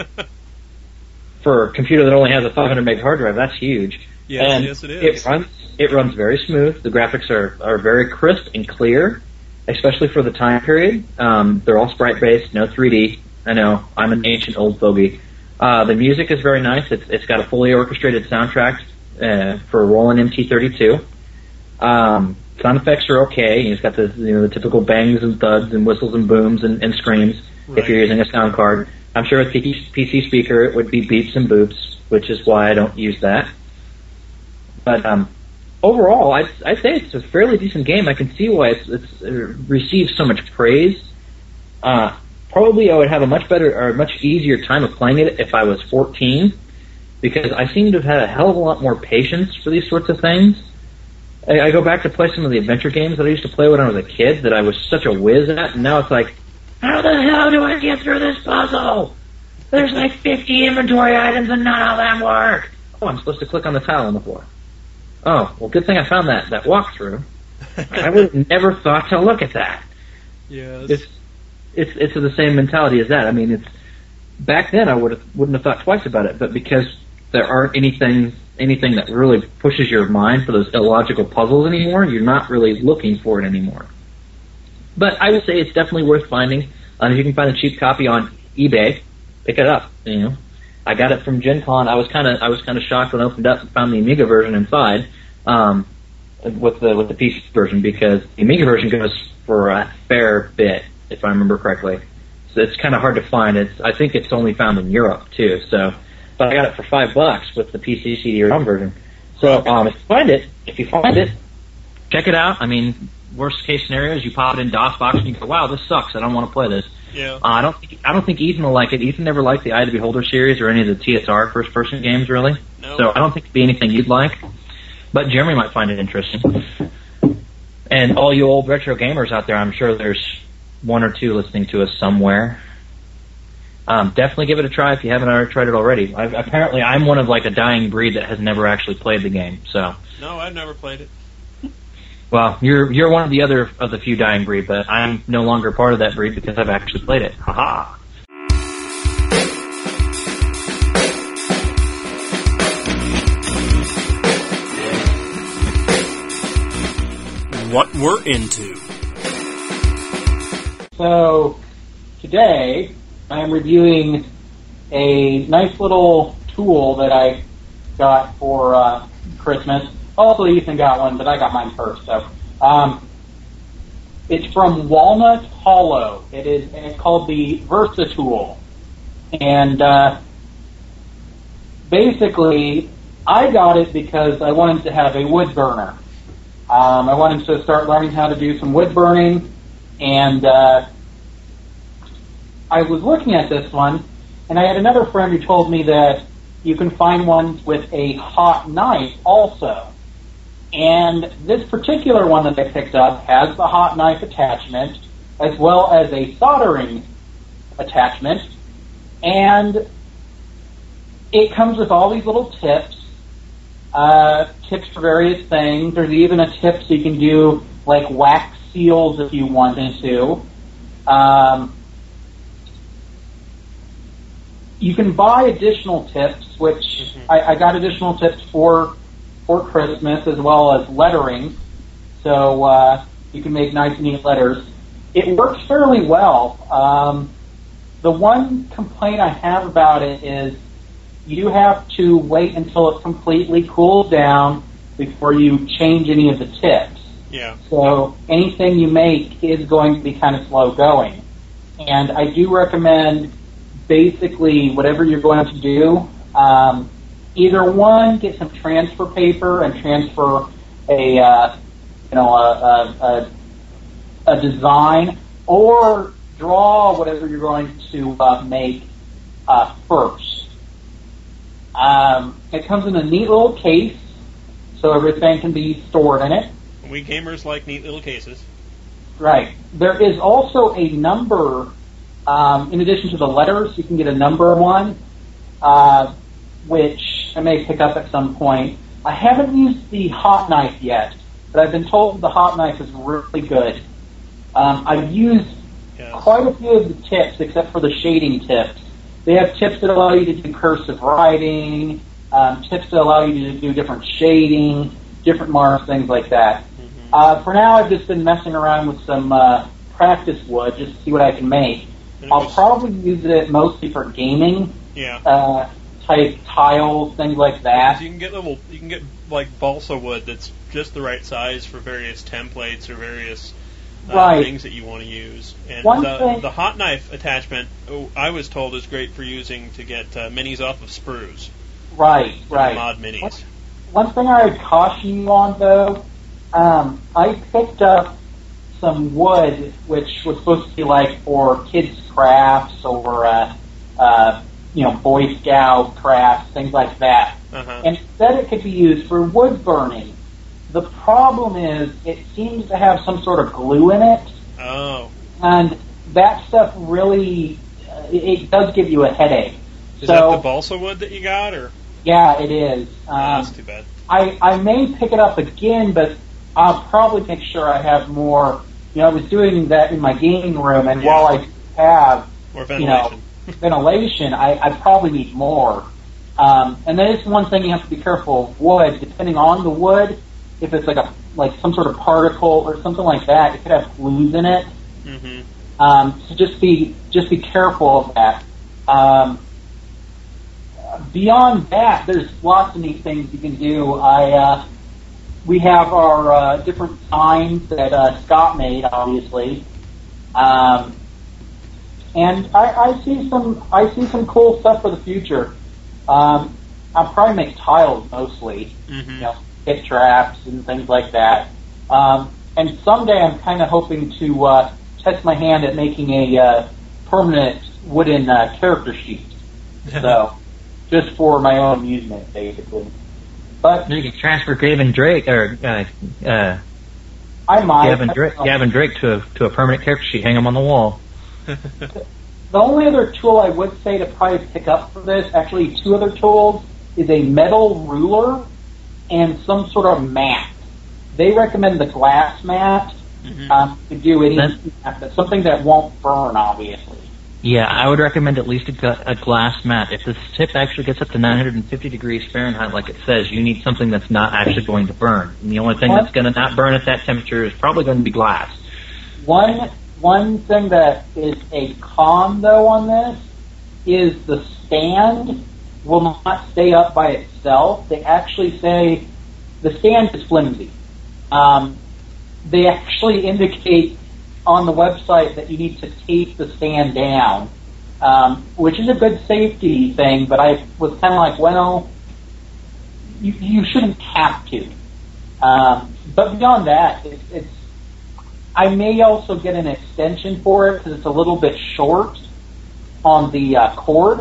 For a computer that only has a five hundred meg hard drive, that's huge. Yes, and yes, it is. It runs it runs very smooth. The graphics are are very crisp and clear, especially for the time period. Um, they're all sprite based, no three D. I know, I'm an ancient old fogey. Uh, the music is very nice. It's, it's got a fully orchestrated soundtrack uh, for Roland M T thirty-two. Um, sound effects are okay. It's got the you know the typical bangs and thuds and whistles and booms and, and screams right. If you're using a sound card. I'm sure with P C speaker it would be beeps and boops, which is why I don't use that. But um, overall, I'd, I'd say it's a fairly decent game. I can see why it's, it's uh, received so much praise. Uh, Probably I would have a much better or a much easier time of playing it if I was fourteen, because I seem to have had a hell of a lot more patience for these sorts of things. I, I go back to play some of the adventure games that I used to play when I was a kid that I was such a whiz at, and now it's like, how the hell do I get through this puzzle? There's like fifty inventory items and none of them work. Oh, I'm supposed to click on the tile on the floor. Oh, well, good thing I found that, that walkthrough. I would have never thought to look at that. Yes. It's, It's it's the same mentality as that. I mean, it's back then I would have wouldn't have thought twice about it, but because there aren't anything anything that really pushes your mind for those illogical puzzles anymore, you're not really looking for it anymore. But I would say it's definitely worth finding. Um, if you can find a cheap copy on eBay, pick it up. You know, I got it from Gen Con. I was kind of I was kind of shocked when I opened up and found the Amiga version inside um, with the with the P C version, because the Amiga version goes for a fair bit, if I remember correctly. So it's kind of hard to find. It's I think it's only found in Europe too. So, but I got it for five bucks with the P C C D-ROM version. So um, if you find it, if you find it, check it out. I mean, worst case scenario is you pop it in DOSBox and you go, "Wow, this sucks. I don't want to play this." Yeah. Uh, I don't think I don't think Ethan will like it. Ethan never liked the Eye of the Beholder series or any of the T S R first-person games, really. No. So I don't think it'd be anything you'd like. But Jeremy might find it interesting. And all you old retro gamers out there, I'm sure there's one or two listening to us somewhere. Um, definitely give it a try if you haven't already tried it already. I've, apparently, I'm one of like a dying breed that has never actually played the game. So. No, I've never played it. Well, you're you're one of the other of the few dying breed, but I'm no longer part of that breed because I've actually played it. Haha. What we're into. So, today, I'm reviewing a nice little tool that I got for uh, Christmas. Also, Ethan got one, but I got mine first. So, um, It's from Walnut Hollow. It is and it's called the Versatool. And uh, basically, I got it because I wanted to have a wood burner. Um, I wanted to start learning how to do some wood burning, and uh, I was looking at this one, and I had another friend who told me that you can find ones with a hot knife also. And this particular one that I picked up has the hot knife attachment, as well as a soldering attachment, and it comes with all these little tips, uh, tips for various things. There's even a tip so you can do like wax seals if you wanted to. Um, you can buy additional tips, which mm-hmm. I, I got additional tips for for Christmas, as well as lettering, so uh, you can make nice, neat letters. It works fairly well. Um, the one complaint I have about it is you have to wait until it completely cools down before you change any of the tips. Yeah. So anything you make is going to be kind of slow going. And I do recommend basically whatever you're going to do, um, either one, get some transfer paper and transfer a, uh, you know, a, a, a, a design, or draw whatever you're going to uh, make uh, first. Um, it comes in a neat little case, so everything can be stored in it. We gamers like neat little cases. Right. There is also a number, um, in addition to the letters, you can get a number one, uh, which I may pick up at some point. I haven't used the hot knife yet, but I've been told the hot knife is really good. Um, I've used yes. quite a few of the tips, except for the shading tips. They have tips that allow you to do cursive writing, um, tips that allow you to do different shading, different marks, things like that. Mm-hmm. Uh, for now, I've just been messing around with some uh, practice wood just to see what I can make. I'll probably use it mostly for gaming. Yeah. Uh, type tiles, things like that. You can get little, you can get like balsa wood that's just the right size for various templates or various uh, right. things that you want to use. And One the, thing, the hot knife attachment, oh, I was told, is great for using to get uh, minis off of sprues. Right, right. Mod minis. One, one thing I would caution you on, though, um, I picked up some wood which was supposed to be like for kids' crafts or uh, uh, you know, Boy Scout crafts, things like that. Uh-huh. And instead it could be used for wood burning. The problem is it seems to have some sort of glue in it. Oh. And that stuff really, uh, it, it does give you a headache. Is so, that the balsa wood that you got, or? Yeah, it is. Um, oh, that's too bad. I, I may pick it up again, but I'll probably make sure I have more. You know, I was doing that in my gaming room, and yeah. while I have, more ventilation. you know, ventilation, I, I probably need more. Um, and that is one thing you have to be careful of wood. Depending on the wood, if it's like a like some sort of particle or something like that, it could have glues in it. Mm-hmm. Um, so just be just be careful of that. Um, beyond that, there's lots of neat things you can do. I uh, we have our uh, different signs that uh, Scott made, obviously. Um, And I, I see some I see some cool stuff for the future. Um, I'll probably make tiles mostly, mm-hmm. you know, pit traps and things like that. Um, and someday I'm kind of hoping to uh, test my hand at making a uh, permanent wooden uh, character sheet. So, just for my own amusement, basically. But you can transfer Gavin Drake or uh, uh, I might Gavin Drake, Gavin Drake to a, to a permanent character sheet. Hang him on the wall. The only other tool I would say to probably pick up for this, actually two other tools, is a metal ruler and some sort of mat. They recommend the glass mat mm-hmm. um, to do any but something that won't burn, obviously. Yeah, I would recommend at least a, a glass mat. If this tip actually gets up to nine hundred fifty degrees Fahrenheit, like it says, you need something that's not actually going to burn. And the only thing what? that's going to not burn at that temperature is probably going to be glass. One One thing that is a con, though, on this is the stand will not stay up by itself. They actually say the stand is flimsy. Um, they actually indicate on the website that you need to tape the stand down, um, which is a good safety thing, but I was kind of like, well, you, you shouldn't have to. Um, but beyond that, it, it's I may also get an extension for it because it's a little bit short on the uh, cord.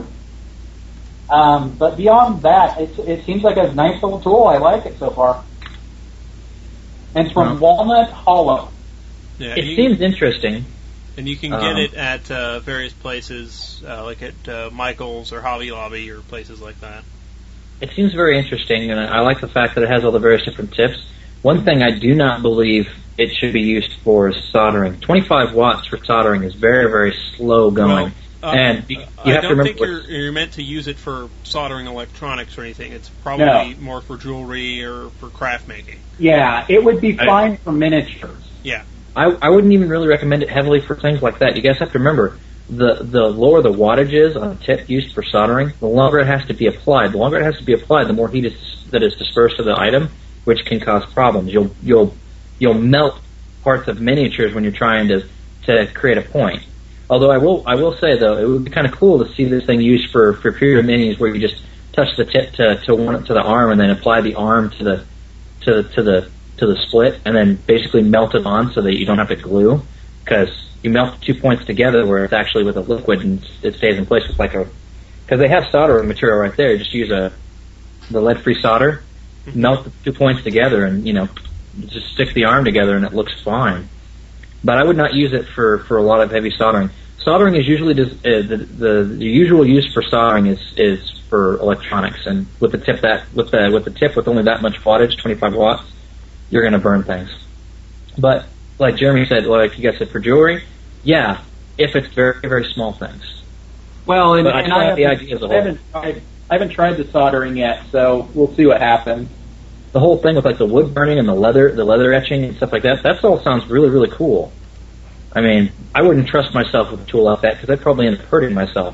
Um, but beyond that, it, it seems like a nice little tool. I like it so far. And it's from Walnut Hollow. Yeah, it you, seems interesting. And you can get um, it at uh, various places, uh, like at uh, Michael's or Hobby Lobby or places like that. It seems very interesting, and I like the fact that it has all the various different tips. One thing I do not believe it should be used for is soldering. twenty-five watts for soldering is very, very slow going. Well, uh, and you, you I have don't to remember think you're, you're meant to use it for soldering electronics or anything. It's probably no. more for jewelry or for craft making. Yeah, it would be fine I, for miniatures. Yeah. I, I wouldn't even really recommend it heavily for things like that. You guys have to remember, the, the lower the wattage is on a tip used for soldering, the longer it has to be applied. The longer it has to be applied, the more heat is, that is dispersed to the item, which can cause problems. You'll you'll you'll melt parts of miniatures when you're trying to to create a point. Although I will I will say though, it would be kind of cool to see this thing used for for period minis where you just touch the tip to to one to the arm and then apply the arm to the to to the to the split and then basically melt it on so that you don't have to glue, because you melt the two points together where it's actually with a liquid and it stays in place with like a, because they have soldering material right there. You just use a the lead-free solder, melt the two points together, and you know just stick the arm together and it looks fine. But I would not use it for, for a lot of heavy soldering. Soldering is usually just, uh, the, the the usual use for soldering is is for electronics, and with the tip that with the with the tip with only that much wattage, twenty-five watts, you're going to burn things. But like Jeremy said, like you guys said, for jewelry, yeah, if it's very very small things. Well, and, but I, and I, the idea as a I haven't tried I haven't tried the soldering yet, so we'll see what happens. The whole thing with like the wood burning and the leather, the leather etching and stuff like that, that all sounds really, really cool. I mean, I wouldn't trust myself with a tool like that because I'd probably end up hurting myself.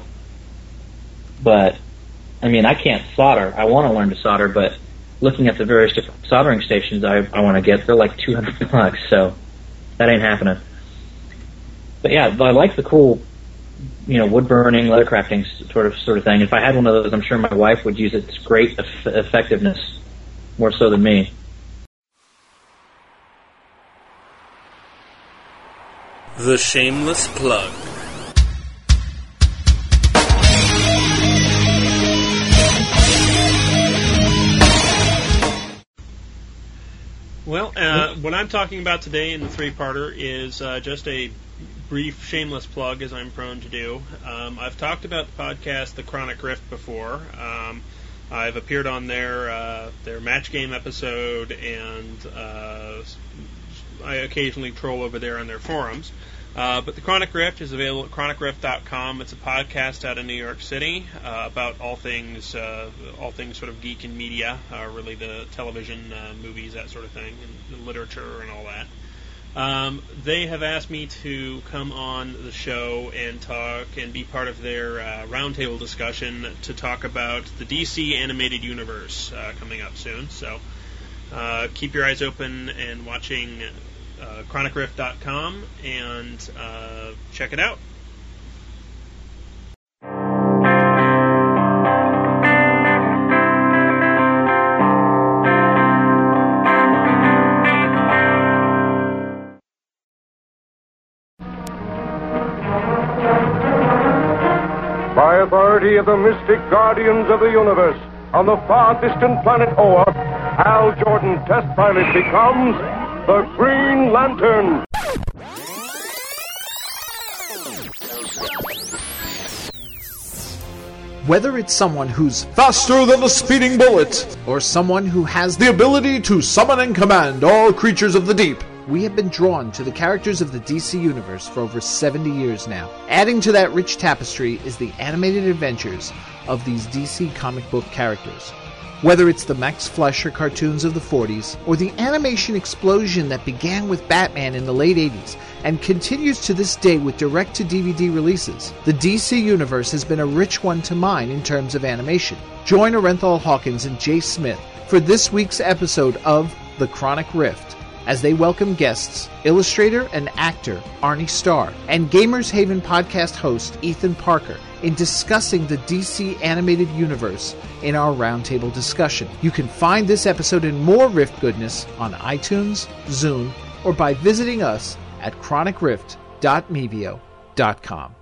But, I mean, I can't solder. I want to learn to solder, but looking at the various different soldering stations I, I want to get, they're like two hundred bucks, so that ain't happening. But yeah, I like the cool, you know, wood burning, leather crafting sort of sort of thing. If I had one of those, I'm sure my wife would use its great eff- effectiveness. More so than me. The Shameless Plug. Well, uh, what I'm talking about today in the three-parter is uh, just a brief shameless plug, as I'm prone to do. Um, I've talked about the podcast The Chronic Rift before. Um, I've appeared on their uh, their match game episode, and uh, I occasionally troll over there on their forums. Uh, but the Chronic Rift is available at chronic rift dot com. It's a podcast out of New York City uh, about all things uh, all things sort of geek and media, uh, really the television, uh, movies, that sort of thing, and literature and all that. Um, they have asked me to come on the show and talk and be part of their uh, roundtable discussion to talk about the D C animated universe uh, coming up soon. So uh, keep your eyes open and watching uh, chronic rift dot com and uh, check it out. By authority of the mystic guardians of the universe, on the far distant planet Oa, Hal Jordan, test pilot, becomes the Green Lantern. Whether it's someone who's faster than a speeding bullet, or someone who has the ability to summon and command all creatures of the deep, we have been drawn to the characters of the D C Universe for over seventy years now. Adding to that rich tapestry is the animated adventures of these D C comic book characters. Whether it's the Max Fleischer cartoons of the forties, or the animation explosion that began with Batman in the late eighties and continues to this day with direct-to-D V D releases, the D C Universe has been a rich one to mine in terms of animation. Join Orenthal Hawkins and Jay Smith for this week's episode of The Chronic Rift. as they welcome guests, illustrator and actor Arnie Starr, and Gamers Haven podcast host Ethan Parker, in discussing the D C animated universe in our roundtable discussion. You can find this episode and more Rift goodness on iTunes, Zune, or by visiting us at chronic rift dot mevio dot com.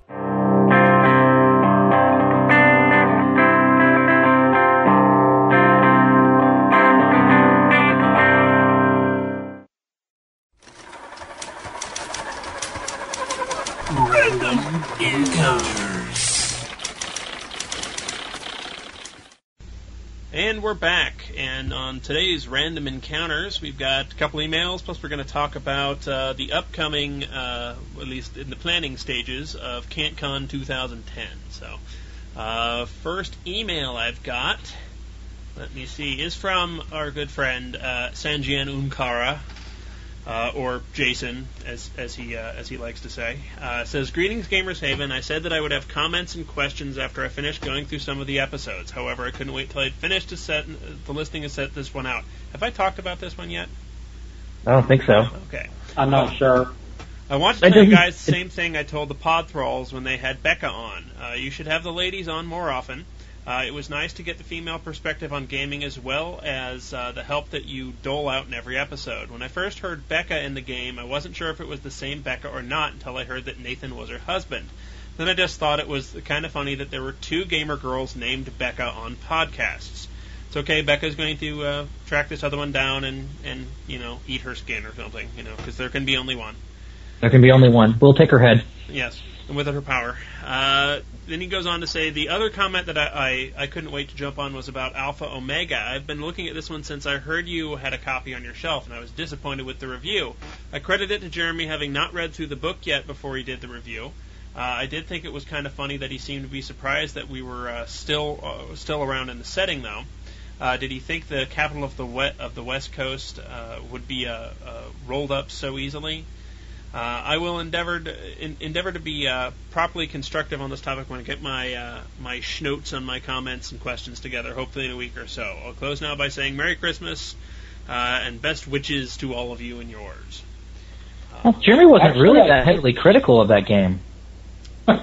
Random Encounters. And we're back, and on today's Random Encounters, we've got a couple emails, plus we're going to talk about uh, the upcoming, uh, at least in the planning stages, of CantCon twenty ten. So, uh, first email I've got, let me see, is from our good friend uh, Sanjian Unkara, Uh, or Jason, as as he uh, as he likes to say. Uh, says, "Greetings, Gamers Haven. I said that I would have comments and questions after I finished going through some of the episodes. However, I couldn't wait till I'd finished to set the listing and set this one out. Have I talked about this one yet? I don't think so. Okay. I'm not uh, sure. I want to tell you guys the same thing I told the Pod Thralls when they had Becca on. Uh, you should have the ladies on more often. Uh, it was nice to get the female perspective on gaming as well as uh, the help that you dole out in every episode. When I first heard Becca in the game, I wasn't sure if it was the same Becca or not until I heard that Nathan was her husband. Then I just thought it was kind of funny that there were two gamer girls named Becca on podcasts. It's okay, Becca's going to uh, track this other one down and, and, you know, eat her skin or something, you know, because there can be only one. There can be only one. We'll take her head. Yes, and with her power. Uh, then he goes on to say, the other comment that I, I, I couldn't wait to jump on was about Alpha Omega. I've been looking at this one since I heard you had a copy on your shelf, and I was disappointed with the review. I credit it to Jeremy having not read through the book yet before he did the review. Uh, I did think it was kind of funny that he seemed to be surprised that we were uh, still uh, still around in the setting, though. Uh, did he think the capital of the wet, of the West Coast uh, would be uh, uh, rolled up so easily? Uh, I will endeavor to, in, endeavor to be uh, properly constructive on this topic when I get my uh, my schnotes on my comments and questions together, hopefully in a week or so. I'll close now by saying Merry Christmas uh, and best wishes to all of you and yours. Uh, well, Jeremy wasn't actually, really I that heavily critical of that game. yeah,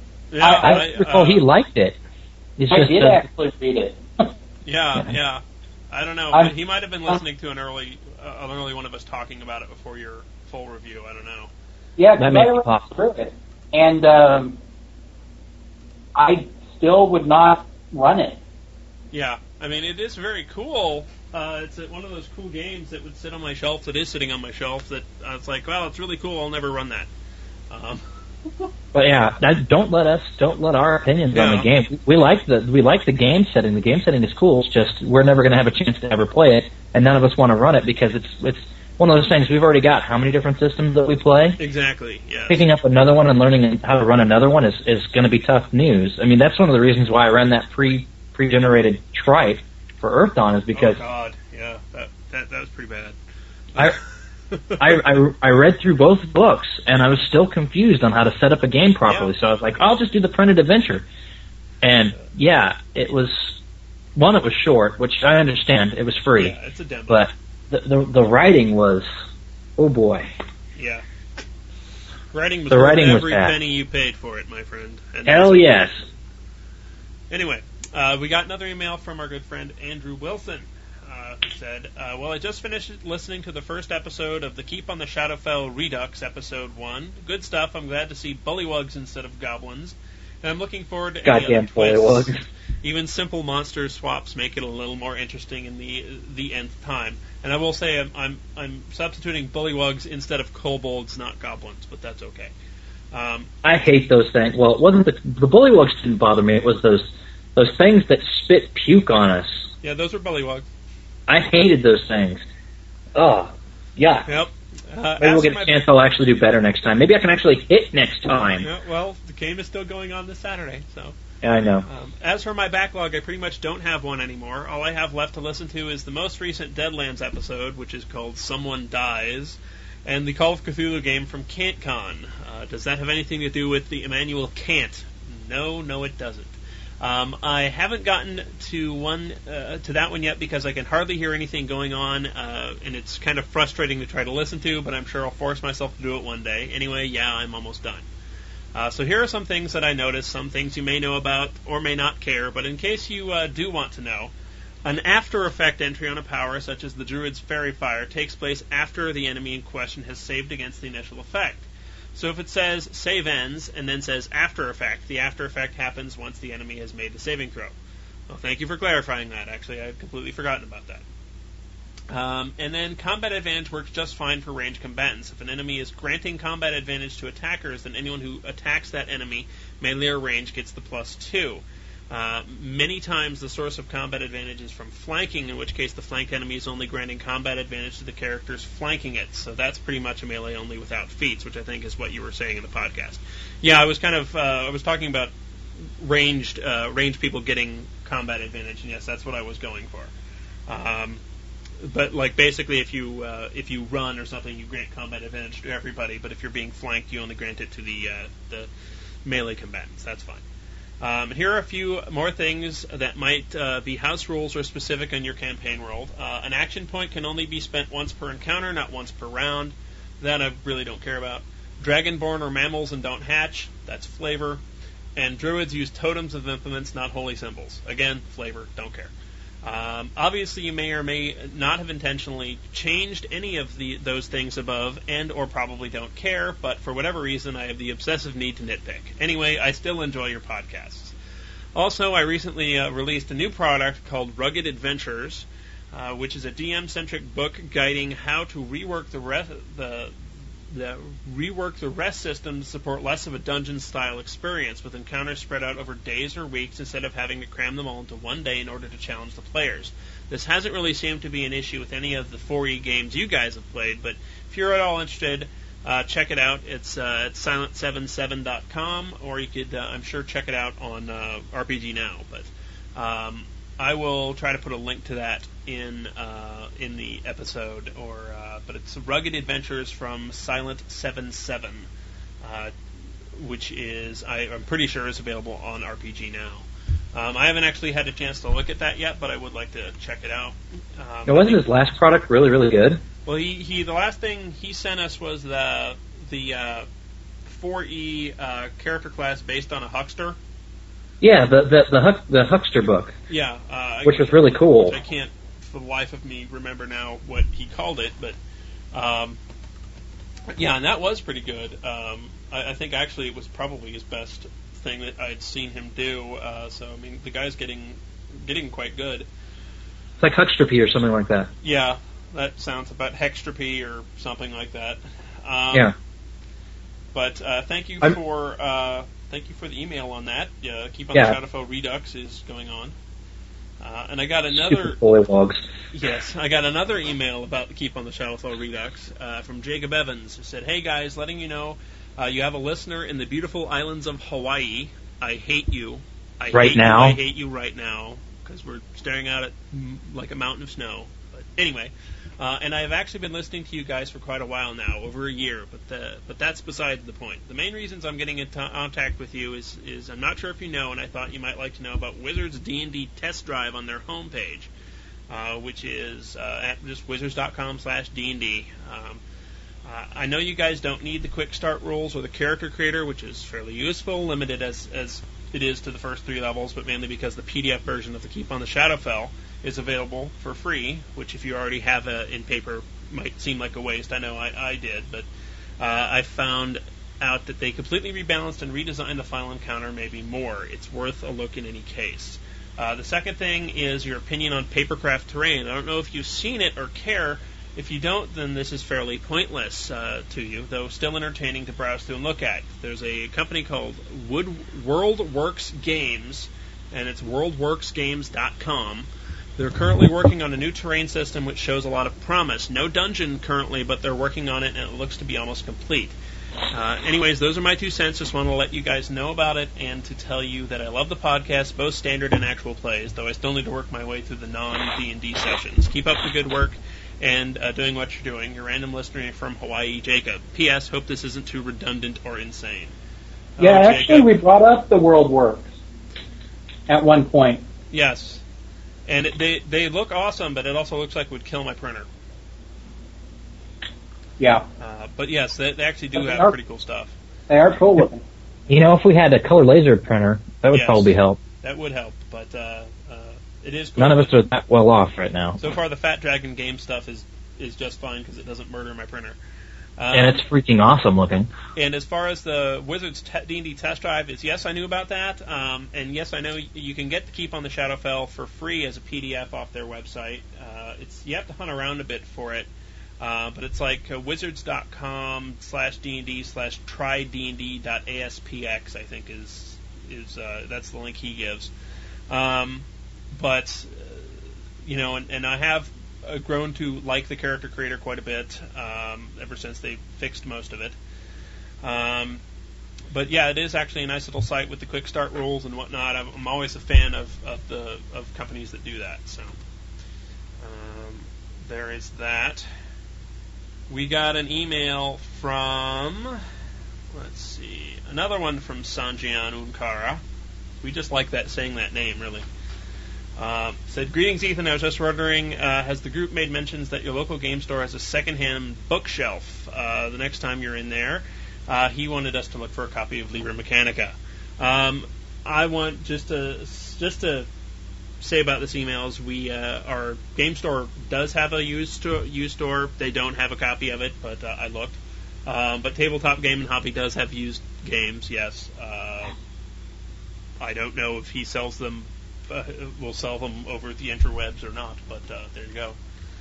I, I recall uh, he liked it. It's I just, did uh, actually read it. yeah, yeah. I don't know. I'm, he might have been listening to an early uh, an early one of us talking about it before your full review. I don't know. Yeah, that because I makes read through it, and um, I still would not run it. Yeah, I mean, it is very cool. Uh, it's one of those cool games that would sit on my shelf, that is sitting on my shelf, that I was like, well, it's really cool, I'll never run that. Um, But yeah, that, don't let us, don't let our opinions yeah. on the game. We like the we like the game setting. The game setting is cool. It's just we're never going to have a chance to ever play it, and none of us want to run it because it's it's one of those things. We've already got how many different systems that we play. Exactly. Yeah. Picking up another one and learning how to run another one is is going to be tough news. I mean, that's one of the reasons why I ran that pre pre generated tripe for Earth Dawn is because oh God, yeah, that that that was pretty bad. I. I, I, I read through both books, and I was still confused on how to set up a game properly, yeah. so I was like, I'll just do the printed adventure. And, yeah, it was... One, it was short, which I understand. It was free. Yeah, it's a demo. But the, the, the writing was... Oh, boy. Yeah. Writing was the worth writing every was bad. penny you paid for it, my friend. And Hell yes. Anyway, uh, we got another email from our good friend Andrew Wilson. Who said, uh, well, I just finished listening to the first episode of the Keep on the Shadowfell Redux, episode one. Good stuff. I'm glad to see bullywugs instead of goblins. And I'm looking forward to any Goddamn other twists. bullywugs. Even simple monster swaps make it a little more interesting in the the nth time. And I will say I'm I'm, I'm substituting bullywugs instead of kobolds, not goblins, but that's okay. Um, I hate those things. Well, it wasn't the, the bullywugs didn't bother me. It was those those things that spit puke on us. Yeah, those were bullywugs. I hated those things. Oh, yeah. Yep. Uh, Maybe we'll get a chance I'll actually do better next time. Maybe I can actually hit next time. Yeah, well, the game is still going on this Saturday, so... Yeah, I know. Um, as for my backlog, I pretty much don't have one anymore. All I have left to listen to is the most recent Deadlands episode, which is called Someone Dies, and the Call of Cthulhu game from CantCon. Uh, does that have anything to do with the Immanuel Kant? No, no it doesn't. Um, I haven't gotten to one uh, to that one yet because I can hardly hear anything going on, uh, and it's kind of frustrating to try to listen to, but I'm sure I'll force myself to do it one day. Anyway, yeah, I'm almost done. Uh, so here are some things that I noticed, some things you may know about or may not care, but in case you uh, do want to know, an after effect entry on a power, such as the Druid's Fairy Fire, takes place after the enemy in question has saved against the initial effect. So if it says save ends and then says after effect, the after effect happens once the enemy has made the saving throw. Well, thank you for clarifying that. Actually, I had completely forgotten about that. Um, and then combat advantage works just fine for ranged combatants. If an enemy is granting combat advantage to attackers, then anyone who attacks that enemy, melee or range, gets the plus two. Uh, many times the source of combat advantage is from flanking, in which case the flanked enemy is only granting combat advantage to the characters flanking it. So that's pretty much a melee only without feats, which I think is what you were saying in the podcast. Yeah, I was kind of uh, I was talking about ranged uh, ranged people getting combat advantage, and yes, that's what I was going for. Um, but like basically, if you uh, if you run or something, you grant combat advantage to everybody. But if you're being flanked, you only grant it to the uh, the melee combatants. That's fine. Um, here are a few more things that might uh, be house rules or specific on your campaign world. Uh, an action point can only be spent once per encounter, not once per round. That I really don't care about. Dragonborn or mammals and don't hatch. That's flavor. And druids use totems of implements, not holy symbols. Again, flavor, don't care. Um, obviously, you may or may not have intentionally changed any of the those things above, and or probably don't care, but for whatever reason, I have the obsessive need to nitpick. Anyway, I still enjoy your podcasts. Also, I recently uh, released a new product called Rugged Adventures, uh, which is a D M-centric book guiding how to rework the rest the the rework the rest system to support less of a dungeon-style experience, with encounters spread out over days or weeks instead of having to cram them all into one day in order to challenge the players. This hasn't really seemed to be an issue with any of the four E games you guys have played, but if you're at all interested, uh, check it out. It's uh, at silent seven seven dot com, or you could, uh, I'm sure, check it out on uh, R P G Now. But um, I will try to put a link to that in uh, in the episode, or uh, but it's Rugged Adventures from Silent seven seven, uh, which is I, I'm pretty sure is available on R P G Now. Um, I haven't actually had a chance to look at that yet, but I would like to check it out. Um, now, wasn't his last product really, really good? Well, he, he the last thing he sent us was the the uh, four E uh, character class based on a huckster. Yeah, the the the, Huck, the Huckster book. Yeah, uh, which was really cool. Which I can't, for the life of me, remember now what he called it, but um, yeah, and that was pretty good. Um, I, I think actually it was probably his best thing that I'd seen him do. Uh, so I mean, the guy's getting getting quite good. It's like Huckstropy or something like that. Yeah, that sounds about Hextropy or something like that. Um, yeah. But uh, thank you I'm, for. Uh, Thank you for the email on that. Uh, Keep on yeah. the Shadowfell Redux is going on. Uh, and I got another... Bullywogs. Yes, I got another email about the Keep on the Shadowfell Redux uh, from Jacob Evans, who said, "Hey guys, letting you know uh, you have a listener in the beautiful islands of Hawaii. I hate you. I right hate now? You, I hate you right now, because we're staring out at mm, like a mountain of snow. But anyway... Uh, and I have actually been listening to you guys for quite a while now, over a year, but the, but that's beside the point. The main reasons I'm getting in t- contact with you is, is I'm not sure if you know, and I thought you might like to know about Wizards D and D Test Drive on their homepage, uh, which is uh, at just wizards.com slash D&D. Um, uh, I know you guys don't need the quick start rules or the character creator, which is fairly useful, limited as, as it is to the first three levels, but mainly because the P D F version of the Keep on the Shadowfell is available for free, which if you already have it in paper might seem like a waste. I know I, I did, but uh, I found out that they completely rebalanced and redesigned the final encounter, maybe more. It's worth a look in any case. Uh, the second thing is your opinion on Papercraft Terrain. I don't know if you've seen it or care. If you don't, then this is fairly pointless uh, to you, though still entertaining to browse through and look at. There's a company called Wood WorldWorks Games, and it's world works games dot com. They're currently working on a new terrain system which shows a lot of promise. No dungeon currently, but they're working on it, and it looks to be almost complete. Uh, anyways, those are my two cents. Just want to let you guys know about it and to tell you that I love the podcast, both standard and actual plays, though I still need to work my way through the non-D and D sessions. Keep up the good work and uh, doing what you're doing. Your random listener from Hawaii, Jacob. P S. Hope this isn't too redundant or insane. Yeah, uh, actually, we brought up the World Works. at one point. Yes. And it, they they look awesome, but it also looks like it would kill my printer. Yeah. Uh, but yes, they, they actually do But they have are- pretty cool stuff. They are cool looking. You know, if we had a color laser printer, that would Yes. probably help. That would help, but uh, uh, it is cool. None of us are that well off right now. So far, the Fat Dragon game stuff is, is just fine because it doesn't murder my printer. Um, And it's freaking awesome looking. And as far as the Wizards te- D and D test drive is, yes, I knew about that. Um, and yes, I know you can get the Keep on the Shadowfell for free as a P D F off their website. Uh, it's you have to hunt around a bit for it, uh, but it's like uh, wizards.com slash D&D slash try D&D dot ASPX, I think is is uh, that's the link he gives. Um, but uh, you know, and, and I have uh, grown to like the character creator quite a bit um, ever since they fixed most of it. Um, but yeah, it is actually a nice little site with the quick start rules and whatnot. I'm, I'm always a fan of, of the of companies that do that. So um, there is that. We got an email from, let's see, another one from Sanjian Unkara. We just like that saying that name, really. Uh, said, greetings, Ethan. I was just wondering, uh, has the group made mentions that your local game store has a secondhand bookshelf uh, the next time you're in there? Uh, he wanted us to look for a copy of Liber Mechanica. Um, I want just to just to say about this email is we uh, our game store does have a used store, used store. They don't have a copy of it, but uh, I looked. Um, but Tabletop Game and Hobby does have used games. Yes, uh, I don't know if he sells them. Uh, will sell them over the interwebs or not, but uh, there you go.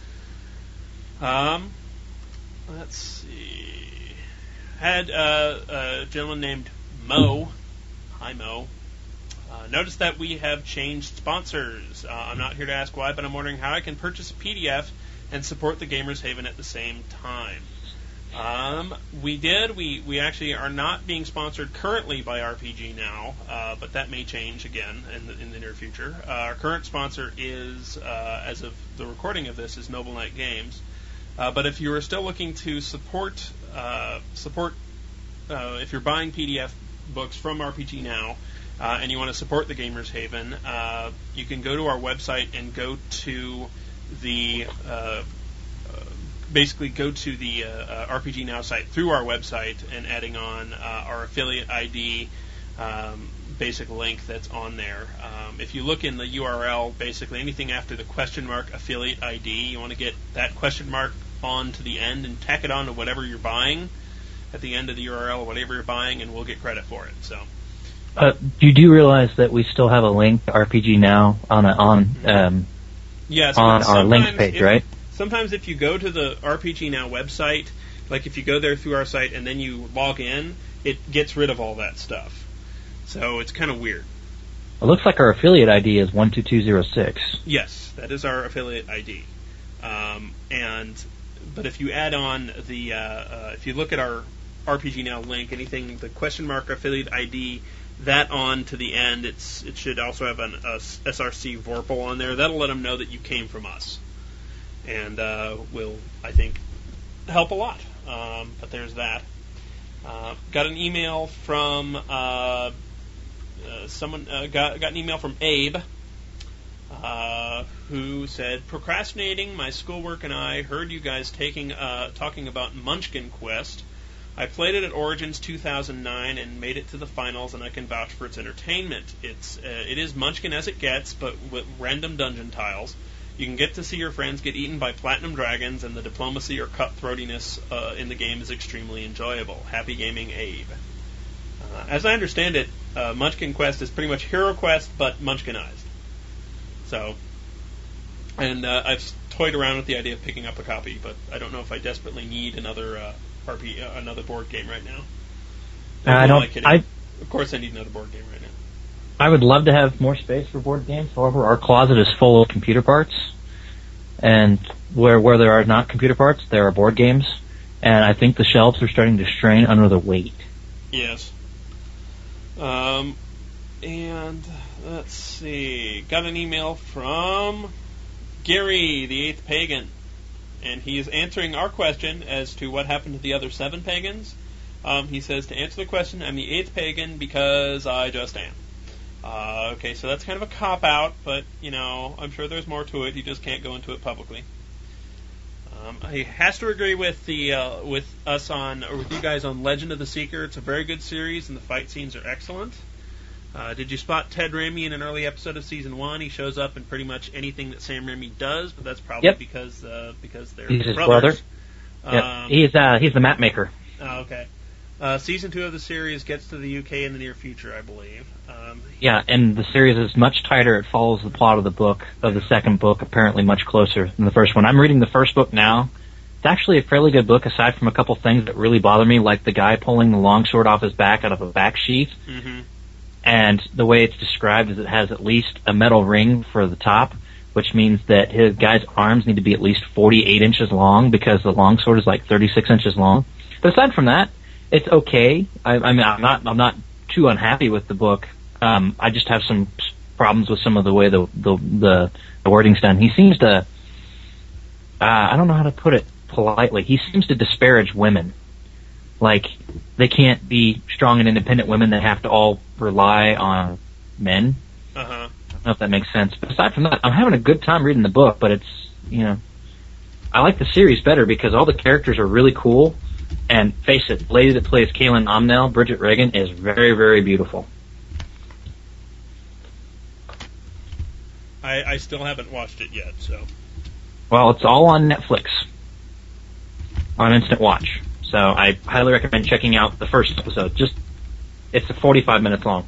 Um, let's see. Had uh, a gentleman named Mo. Hi, Mo. Uh, noticed that we have changed sponsors. Uh, I'm not here to ask why, but I'm wondering how I can purchase a P D F and support the Gamers Haven at the same time. Um, we did. We, we actually are not being sponsored currently by R P G Now, uh, but that may change again in the, in the near future. Uh, our current sponsor is, uh, as of the recording of this, is Noble Knight Games. Uh, but if you are still looking to support uh, support, uh, if you're buying P D F books from R P G Now uh, and you want to support the Gamers Haven, uh, you can go to our website and go to the uh, basically go to the uh, uh, R P G Now site through our website and adding on uh, our affiliate I D um, basic link that's on there. Um, if you look in the U R L, basically anything after the question mark affiliate I D, you want to get that question mark on to the end and tack it on to whatever you're buying at the end of the U R L or whatever you're buying, and we'll get credit for it. So, Uh, you do realize that we still have a link to R P G Now on a, on um, yes, on our links sometimes page, if- right? Sometimes if you go to the R P G Now website, like if you go there through our site and then you log in, it gets rid of all that stuff. So it's kind of weird. It looks like our affiliate I D is one two two zero six. Yes, that is our affiliate I D. Um, and but if you add on the, uh, uh, if you look at our R P G Now link, anything the question mark affiliate I D, that on to the end, it's it should also have an a S R C Vorpal on there. That'll let them know that you came from us. And uh, will, I think, help a lot. Um, but there's that. Uh, got an email from uh, uh, someone. Uh, got got an email from Abe, uh, who said, "Procrastinating my schoolwork and I heard you guys taking uh, talking about Munchkin Quest. I played it at Origins two thousand nine and made it to the finals, and I can vouch for its entertainment. It's uh, it is Munchkin as it gets, but with random dungeon tiles. You can get to see your friends get eaten by platinum dragons, and the diplomacy or cutthroatiness uh, in the game is extremely enjoyable. Happy gaming, Abe." Uh, as I understand it, uh, Munchkin Quest is pretty much Hero Quest, but Munchkinized. So, and uh, I've toyed around with the idea of picking up a copy, but I don't know if I desperately need another uh, R P, uh, another board game right now. Uh, I don't. Like I, of course, I need another board game right now. I would love to have more space for board games. However, our closet is full of computer parts, and where where there are not computer parts, there are board games, and I think the shelves are starting to strain under the weight. Yes. Um, and let's see. Got an email from Gary, the Eighth Pagan, and he is answering our question as to what happened to the other seven pagans. Um, he says, to answer the question, I'm the Eighth Pagan because I just am. Uh, okay, so that's kind of a cop-out, but, you know, I'm sure there's more to it. You just can't go into it publicly. Um, he has to agree with the uh, with us on, or with you guys on Legend of the Seeker. It's a very good series, and the fight scenes are excellent. Uh, did you spot Ted Raimi in an early episode of season one? He shows up in pretty much anything that Sam Raimi does, but that's probably yep. because uh, because they're he's his brothers. brother. Um, yep. He's uh, he's the map maker. Oh, okay. Uh, season two of the series gets to the U K in the near future, I believe. Um, yeah, and the series is much tighter. It follows the plot of the book, of the second book, apparently much closer than the first one. I'm reading the first book now. It's actually a fairly good book, aside from a couple things that really bother me, like the guy pulling the longsword off his back out of a back sheath. Mm-hmm. And the way it's described is it has at least a metal ring for the top, which means that his guy's arms need to be at least forty-eight inches long, because the longsword is like thirty-six inches long. But aside from that, it's okay. I, I mean, I'm not, I'm not too unhappy with the book. Um, I just have some problems with some of the way the the the, the wording's done. He seems to, uh, I don't know how to put it politely. He seems to disparage women. Like, they can't be strong and independent women. They have to all rely on men. Uh-huh. I don't know if that makes sense. But aside from that, I'm having a good time reading the book, but it's, you know, I like the series better because all the characters are really cool. And face it, the lady that plays Kaylin Omnell, Bridget Regan, is very, very beautiful. I, I still haven't watched it yet, so. Well, it's all on Netflix, on Instant Watch. So I highly recommend checking out the first episode. Just, it's forty-five minutes long.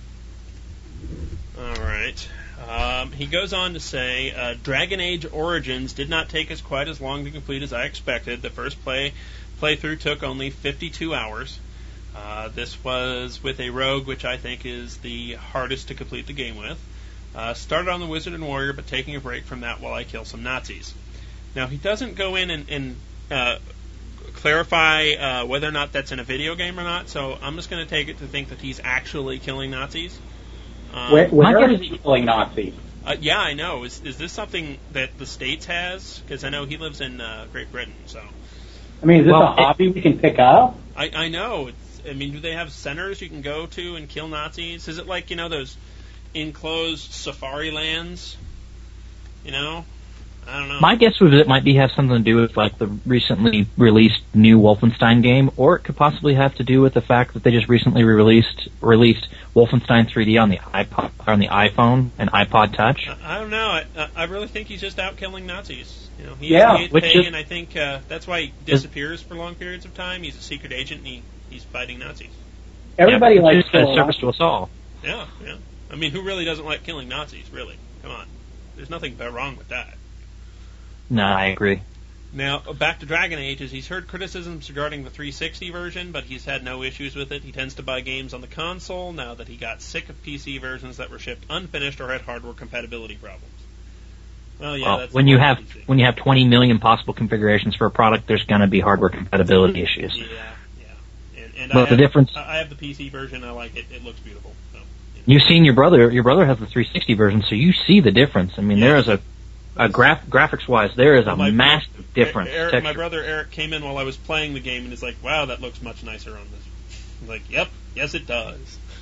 All right. Um, he goes on to say, uh, Dragon Age Origins did not take us quite as long to complete as I expected. The first play playthrough took only fifty-two hours. Uh, this was with a rogue, which I think is the hardest to complete the game with. Uh, started on the Wizard and Warrior, but taking a break from that while I kill some Nazis. Now, he doesn't go in and, and uh, clarify uh, whether or not that's in a video game or not, so I'm just going to take it to think that he's actually killing Nazis. Um, where where is he killing Nazis? Uh, yeah, I know. Is is this something that the States has? Because I know he lives in uh, Great Britain, so... I mean, is this well, a hobby it, we can pick up? I, I know. It's, I mean, do they have centers you can go to and kill Nazis? Is it like, you know, those enclosed safari lands? You know? I don't know. My guess was it might be have something to do with like the recently released new Wolfenstein game, or it could possibly have to do with the fact that they just recently released released Wolfenstein three D on the iPod, on the iPhone and iPod Touch. I, I don't know. I, I really think he's just out killing Nazis. You know, he, yeah, he which pay, is, and I think uh, that's why he disappears for long periods of time. He's a secret agent, and he, he's fighting Nazis. Everybody yeah, likes to a service to us all. Yeah, yeah. I mean, who really doesn't like killing Nazis? Really, come on. There's nothing wrong with that. No, I agree. Now, back to Dragon Age, is he's heard criticisms regarding the three sixty version, but he's had no issues with it. He tends to buy games on the console now that he got sick of P C versions that were shipped unfinished or had hardware compatibility problems. Well, yeah, well, that's when you have P C. when you have twenty million possible configurations for a product, there's going to be hardware compatibility issues. Yeah, yeah. And, and but I the have, difference, I have the P C version. I like it. It looks beautiful. So, you know. You've seen your brother. Your brother has the three sixty version, so you see the difference. I mean, yeah. there is a A graph, graphics-wise, there is a my, massive difference. Eric, my brother Eric came in while I was playing the game and is like, "Wow, that looks much nicer on this." I'm like, "Yep, yes, it does."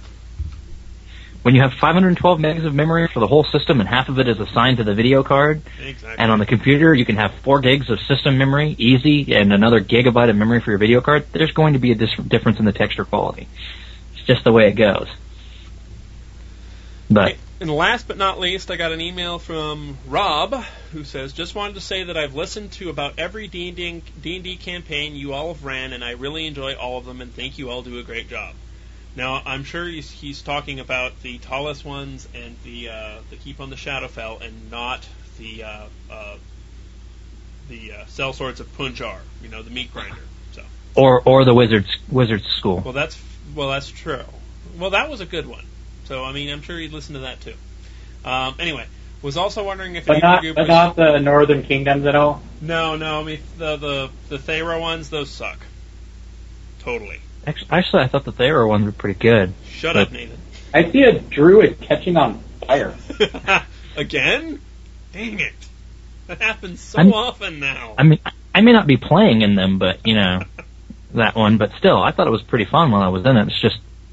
When you have five hundred twelve megs of memory for the whole system and half of it is assigned to the video card, exactly. And on the computer you can have four gigs of system memory, easy, and another gigabyte of memory for your video card, there's going to be a dis- difference in the texture quality. It's just the way it goes. But. And last but not least, I got an email from Rob, who says, just wanted to say that I've listened to about every D and D, D and D campaign you all have ran, and I really enjoy all of them, and think you all do a great job. Now, I'm sure he's, he's talking about the tallest ones and the uh, the Keep on the Shadowfell, and not the uh, uh, the uh, Sellswords of Punjar, you know, the meat grinder. So. Or or the Wizards Wizards School. Well, that's well, that's true. Well, that was a good one. So, I mean, I'm sure you'd listen to that, too. Um, anyway, was also wondering if... But not, but not the Northern Kingdoms at all? No, no, I mean, the the, the Thera ones, those suck. Totally. Actually, actually, I thought the Thera ones were pretty good. Shut but... up, Nathan. I see a druid catching on fire. Again? Dang it. That happens so I'm, often now. I mean, I may not be playing in them, but, you know, that one, but still, I thought it was pretty fun while I was in it. It's just...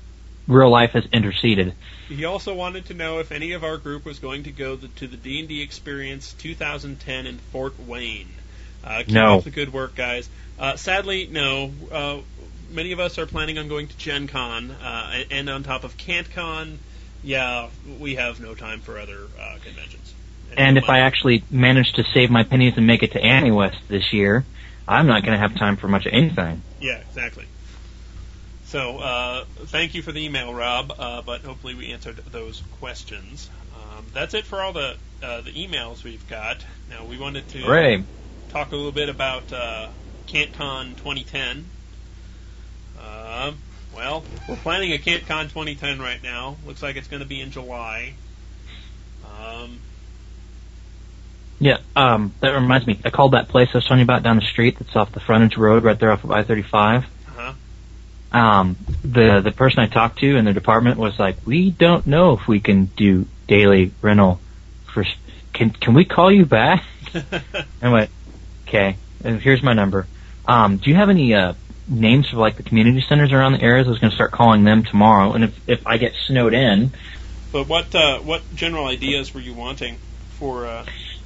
real life has interceded. He also wanted to know if any of our group was going to go the, to the D and D Experience two thousand ten in Fort Wayne. Uh, keep no. up the good work, guys. Uh, sadly, no. Uh, many of us are planning on going to Gen Con, uh, and on top of CantCon, yeah, we have no time for other uh, conventions. And, and if I actually manage to save my pennies and make it to AniWest this year, I'm not going to have time for much of anything. Yeah, exactly. So, uh, thank you for the email, Rob, uh, but hopefully we answered those questions. Um, that's it for all the uh, the emails we've got. Now, we wanted to Hooray. talk a little bit about uh, CantCon twenty ten. Uh, well, we're planning a CantCon twenty ten right now. Looks like it's going to be in July. Um, yeah, um, that reminds me. I called that place I was telling you about down the street that's off the frontage road right there off of I thirty-five. uh-huh. Um, the the person I talked to in the department was like, we don't know if we can do daily rental. For can can we call you back? I went, okay. And here's my number. Um, do you have any uh, names for like the community centers around the areas? I was going to start calling them tomorrow. And if if I get snowed in, but what uh, what general ideas were you wanting for uh,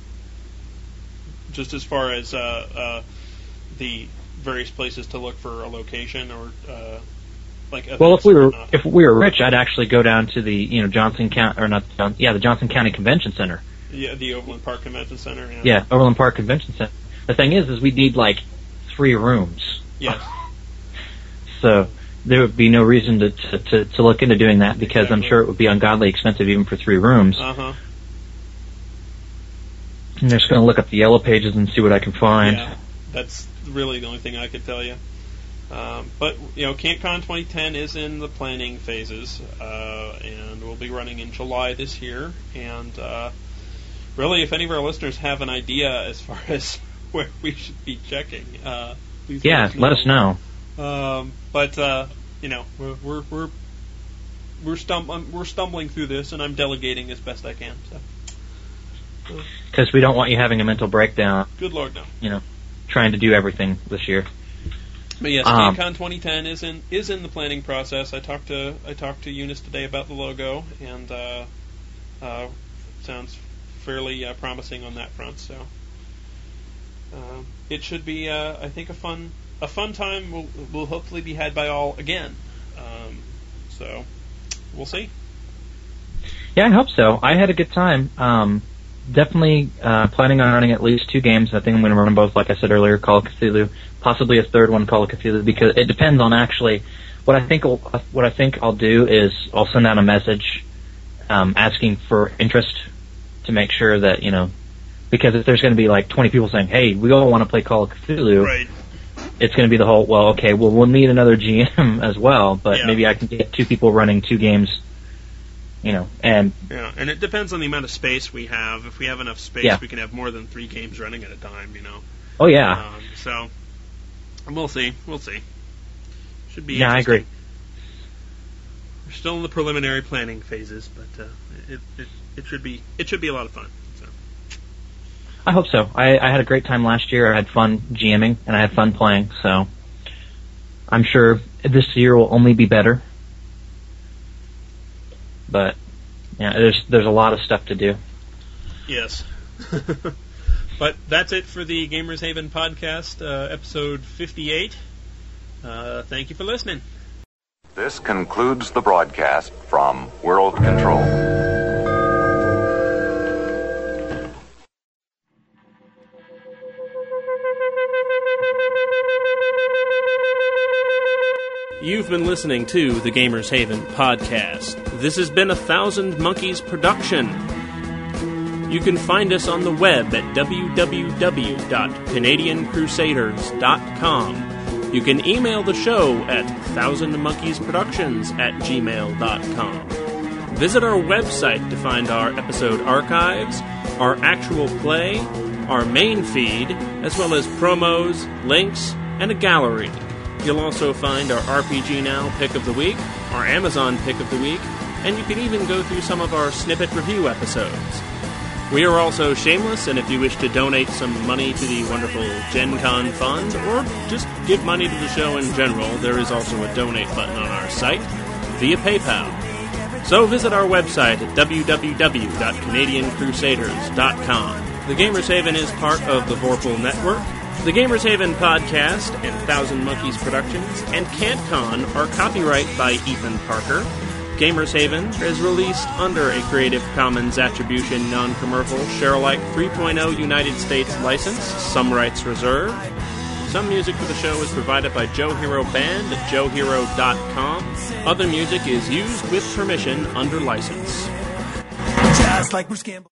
just as far as uh, uh, the various places to look for a location or uh, like well, if we were if we were rich, I'd actually go down to the you know Johnson County or not John, yeah the Johnson County Convention Center. Yeah, the Overland Park Convention Center. Yeah, yeah Overland Park Convention Center. The thing is, is we need like three rooms. Yes. So there would be no reason to to, to, to look into doing that because exactly. I'm sure it would be ungodly expensive even for three rooms. Uh huh. I'm just going to look up the Yellow Pages and see what I can find. Yeah, that's really the only thing I could tell you. Um, but, you know, CantCon twenty ten is in the planning phases, uh, and we'll be running in July this year. And uh, really, if any of our listeners have an idea as far as where we should be checking, uh, please yeah, let us know. Let us know. Um, but, uh, you know, we're we're we're we're, stum- we're stumbling through this, and I'm delegating as best I can. So. Because we don't want you having a mental breakdown. Good Lord, no. You know, trying to do everything this year. But yes, um, CantCon twenty ten is in is in the planning process. I talked to I talked to Eunice today about the logo, and uh, uh, sounds fairly uh, promising on that front. So uh, it should be, uh, I think, a fun a fun time. Will will hopefully be had by all again. Um, so we'll see. Yeah, I hope so. I had a good time. Um, Definitely uh, planning on running at least two games. I think I'm going to run them both, like I said earlier, Call of Cthulhu, possibly a third one, Call of Cthulhu, because it depends on actually what I think. I'll, what I think I'll do is I'll send out a message um, asking for interest to make sure that you know, because if there's going to be like twenty people saying, "Hey, we all want to play Call of Cthulhu," right. It's going to be the whole. Well, okay, well we'll need another G M as well, but yeah. maybe I can get two people running two games. You know, and yeah, and it depends on the amount of space we have. If we have enough space, yeah. we can have more than three games running at a time. You know. Oh yeah. Um, so we'll see. We'll see. Should be. Yeah, I agree. We're still in the preliminary planning phases, but uh, it, it it should be it should be a lot of fun. So. I hope so. I, I had a great time last year. I had fun GMing and I had fun playing. So I'm sure this year will only be better. But yeah, there's there's a lot of stuff to do. Yes. But that's it for the Gamers Haven podcast, uh, episode fifty-eight. Uh, thank you for listening. This concludes the broadcast from World Control. You've been listening to the Gamers Haven podcast. This has been a Thousand Monkeys production. You can find us on the web at w w w dot canadian crusaders dot com. You can email the show at thousand monkeys productions at gmail dot com. Visit our website to find our episode archives, our actual play, our main feed, as well as promos, links, and a gallery. You'll also find our R P G Now Pick of the Week, our Amazon Pick of the Week, and you can even go through some of our snippet review episodes. We are also shameless, and if you wish to donate some money to the wonderful Gen Con Fund, or just give money to the show in general, there is also a donate button on our site. via PayPal. So visit our website at w w w dot canadian crusaders dot com. The Gamers Haven is part of the Vorpal Network. The Gamers Haven podcast and Thousand Monkeys Productions and CanCon are copyright by Ethan Parker. Gamers Haven is released under a Creative Commons Attribution Non-Commercial Share-alike three point oh United States license, some rights reserved. Some music for the show is provided by Joe Hero Band at joe hero dot com. Other music is used with permission under license. Just like Bruce Campbell.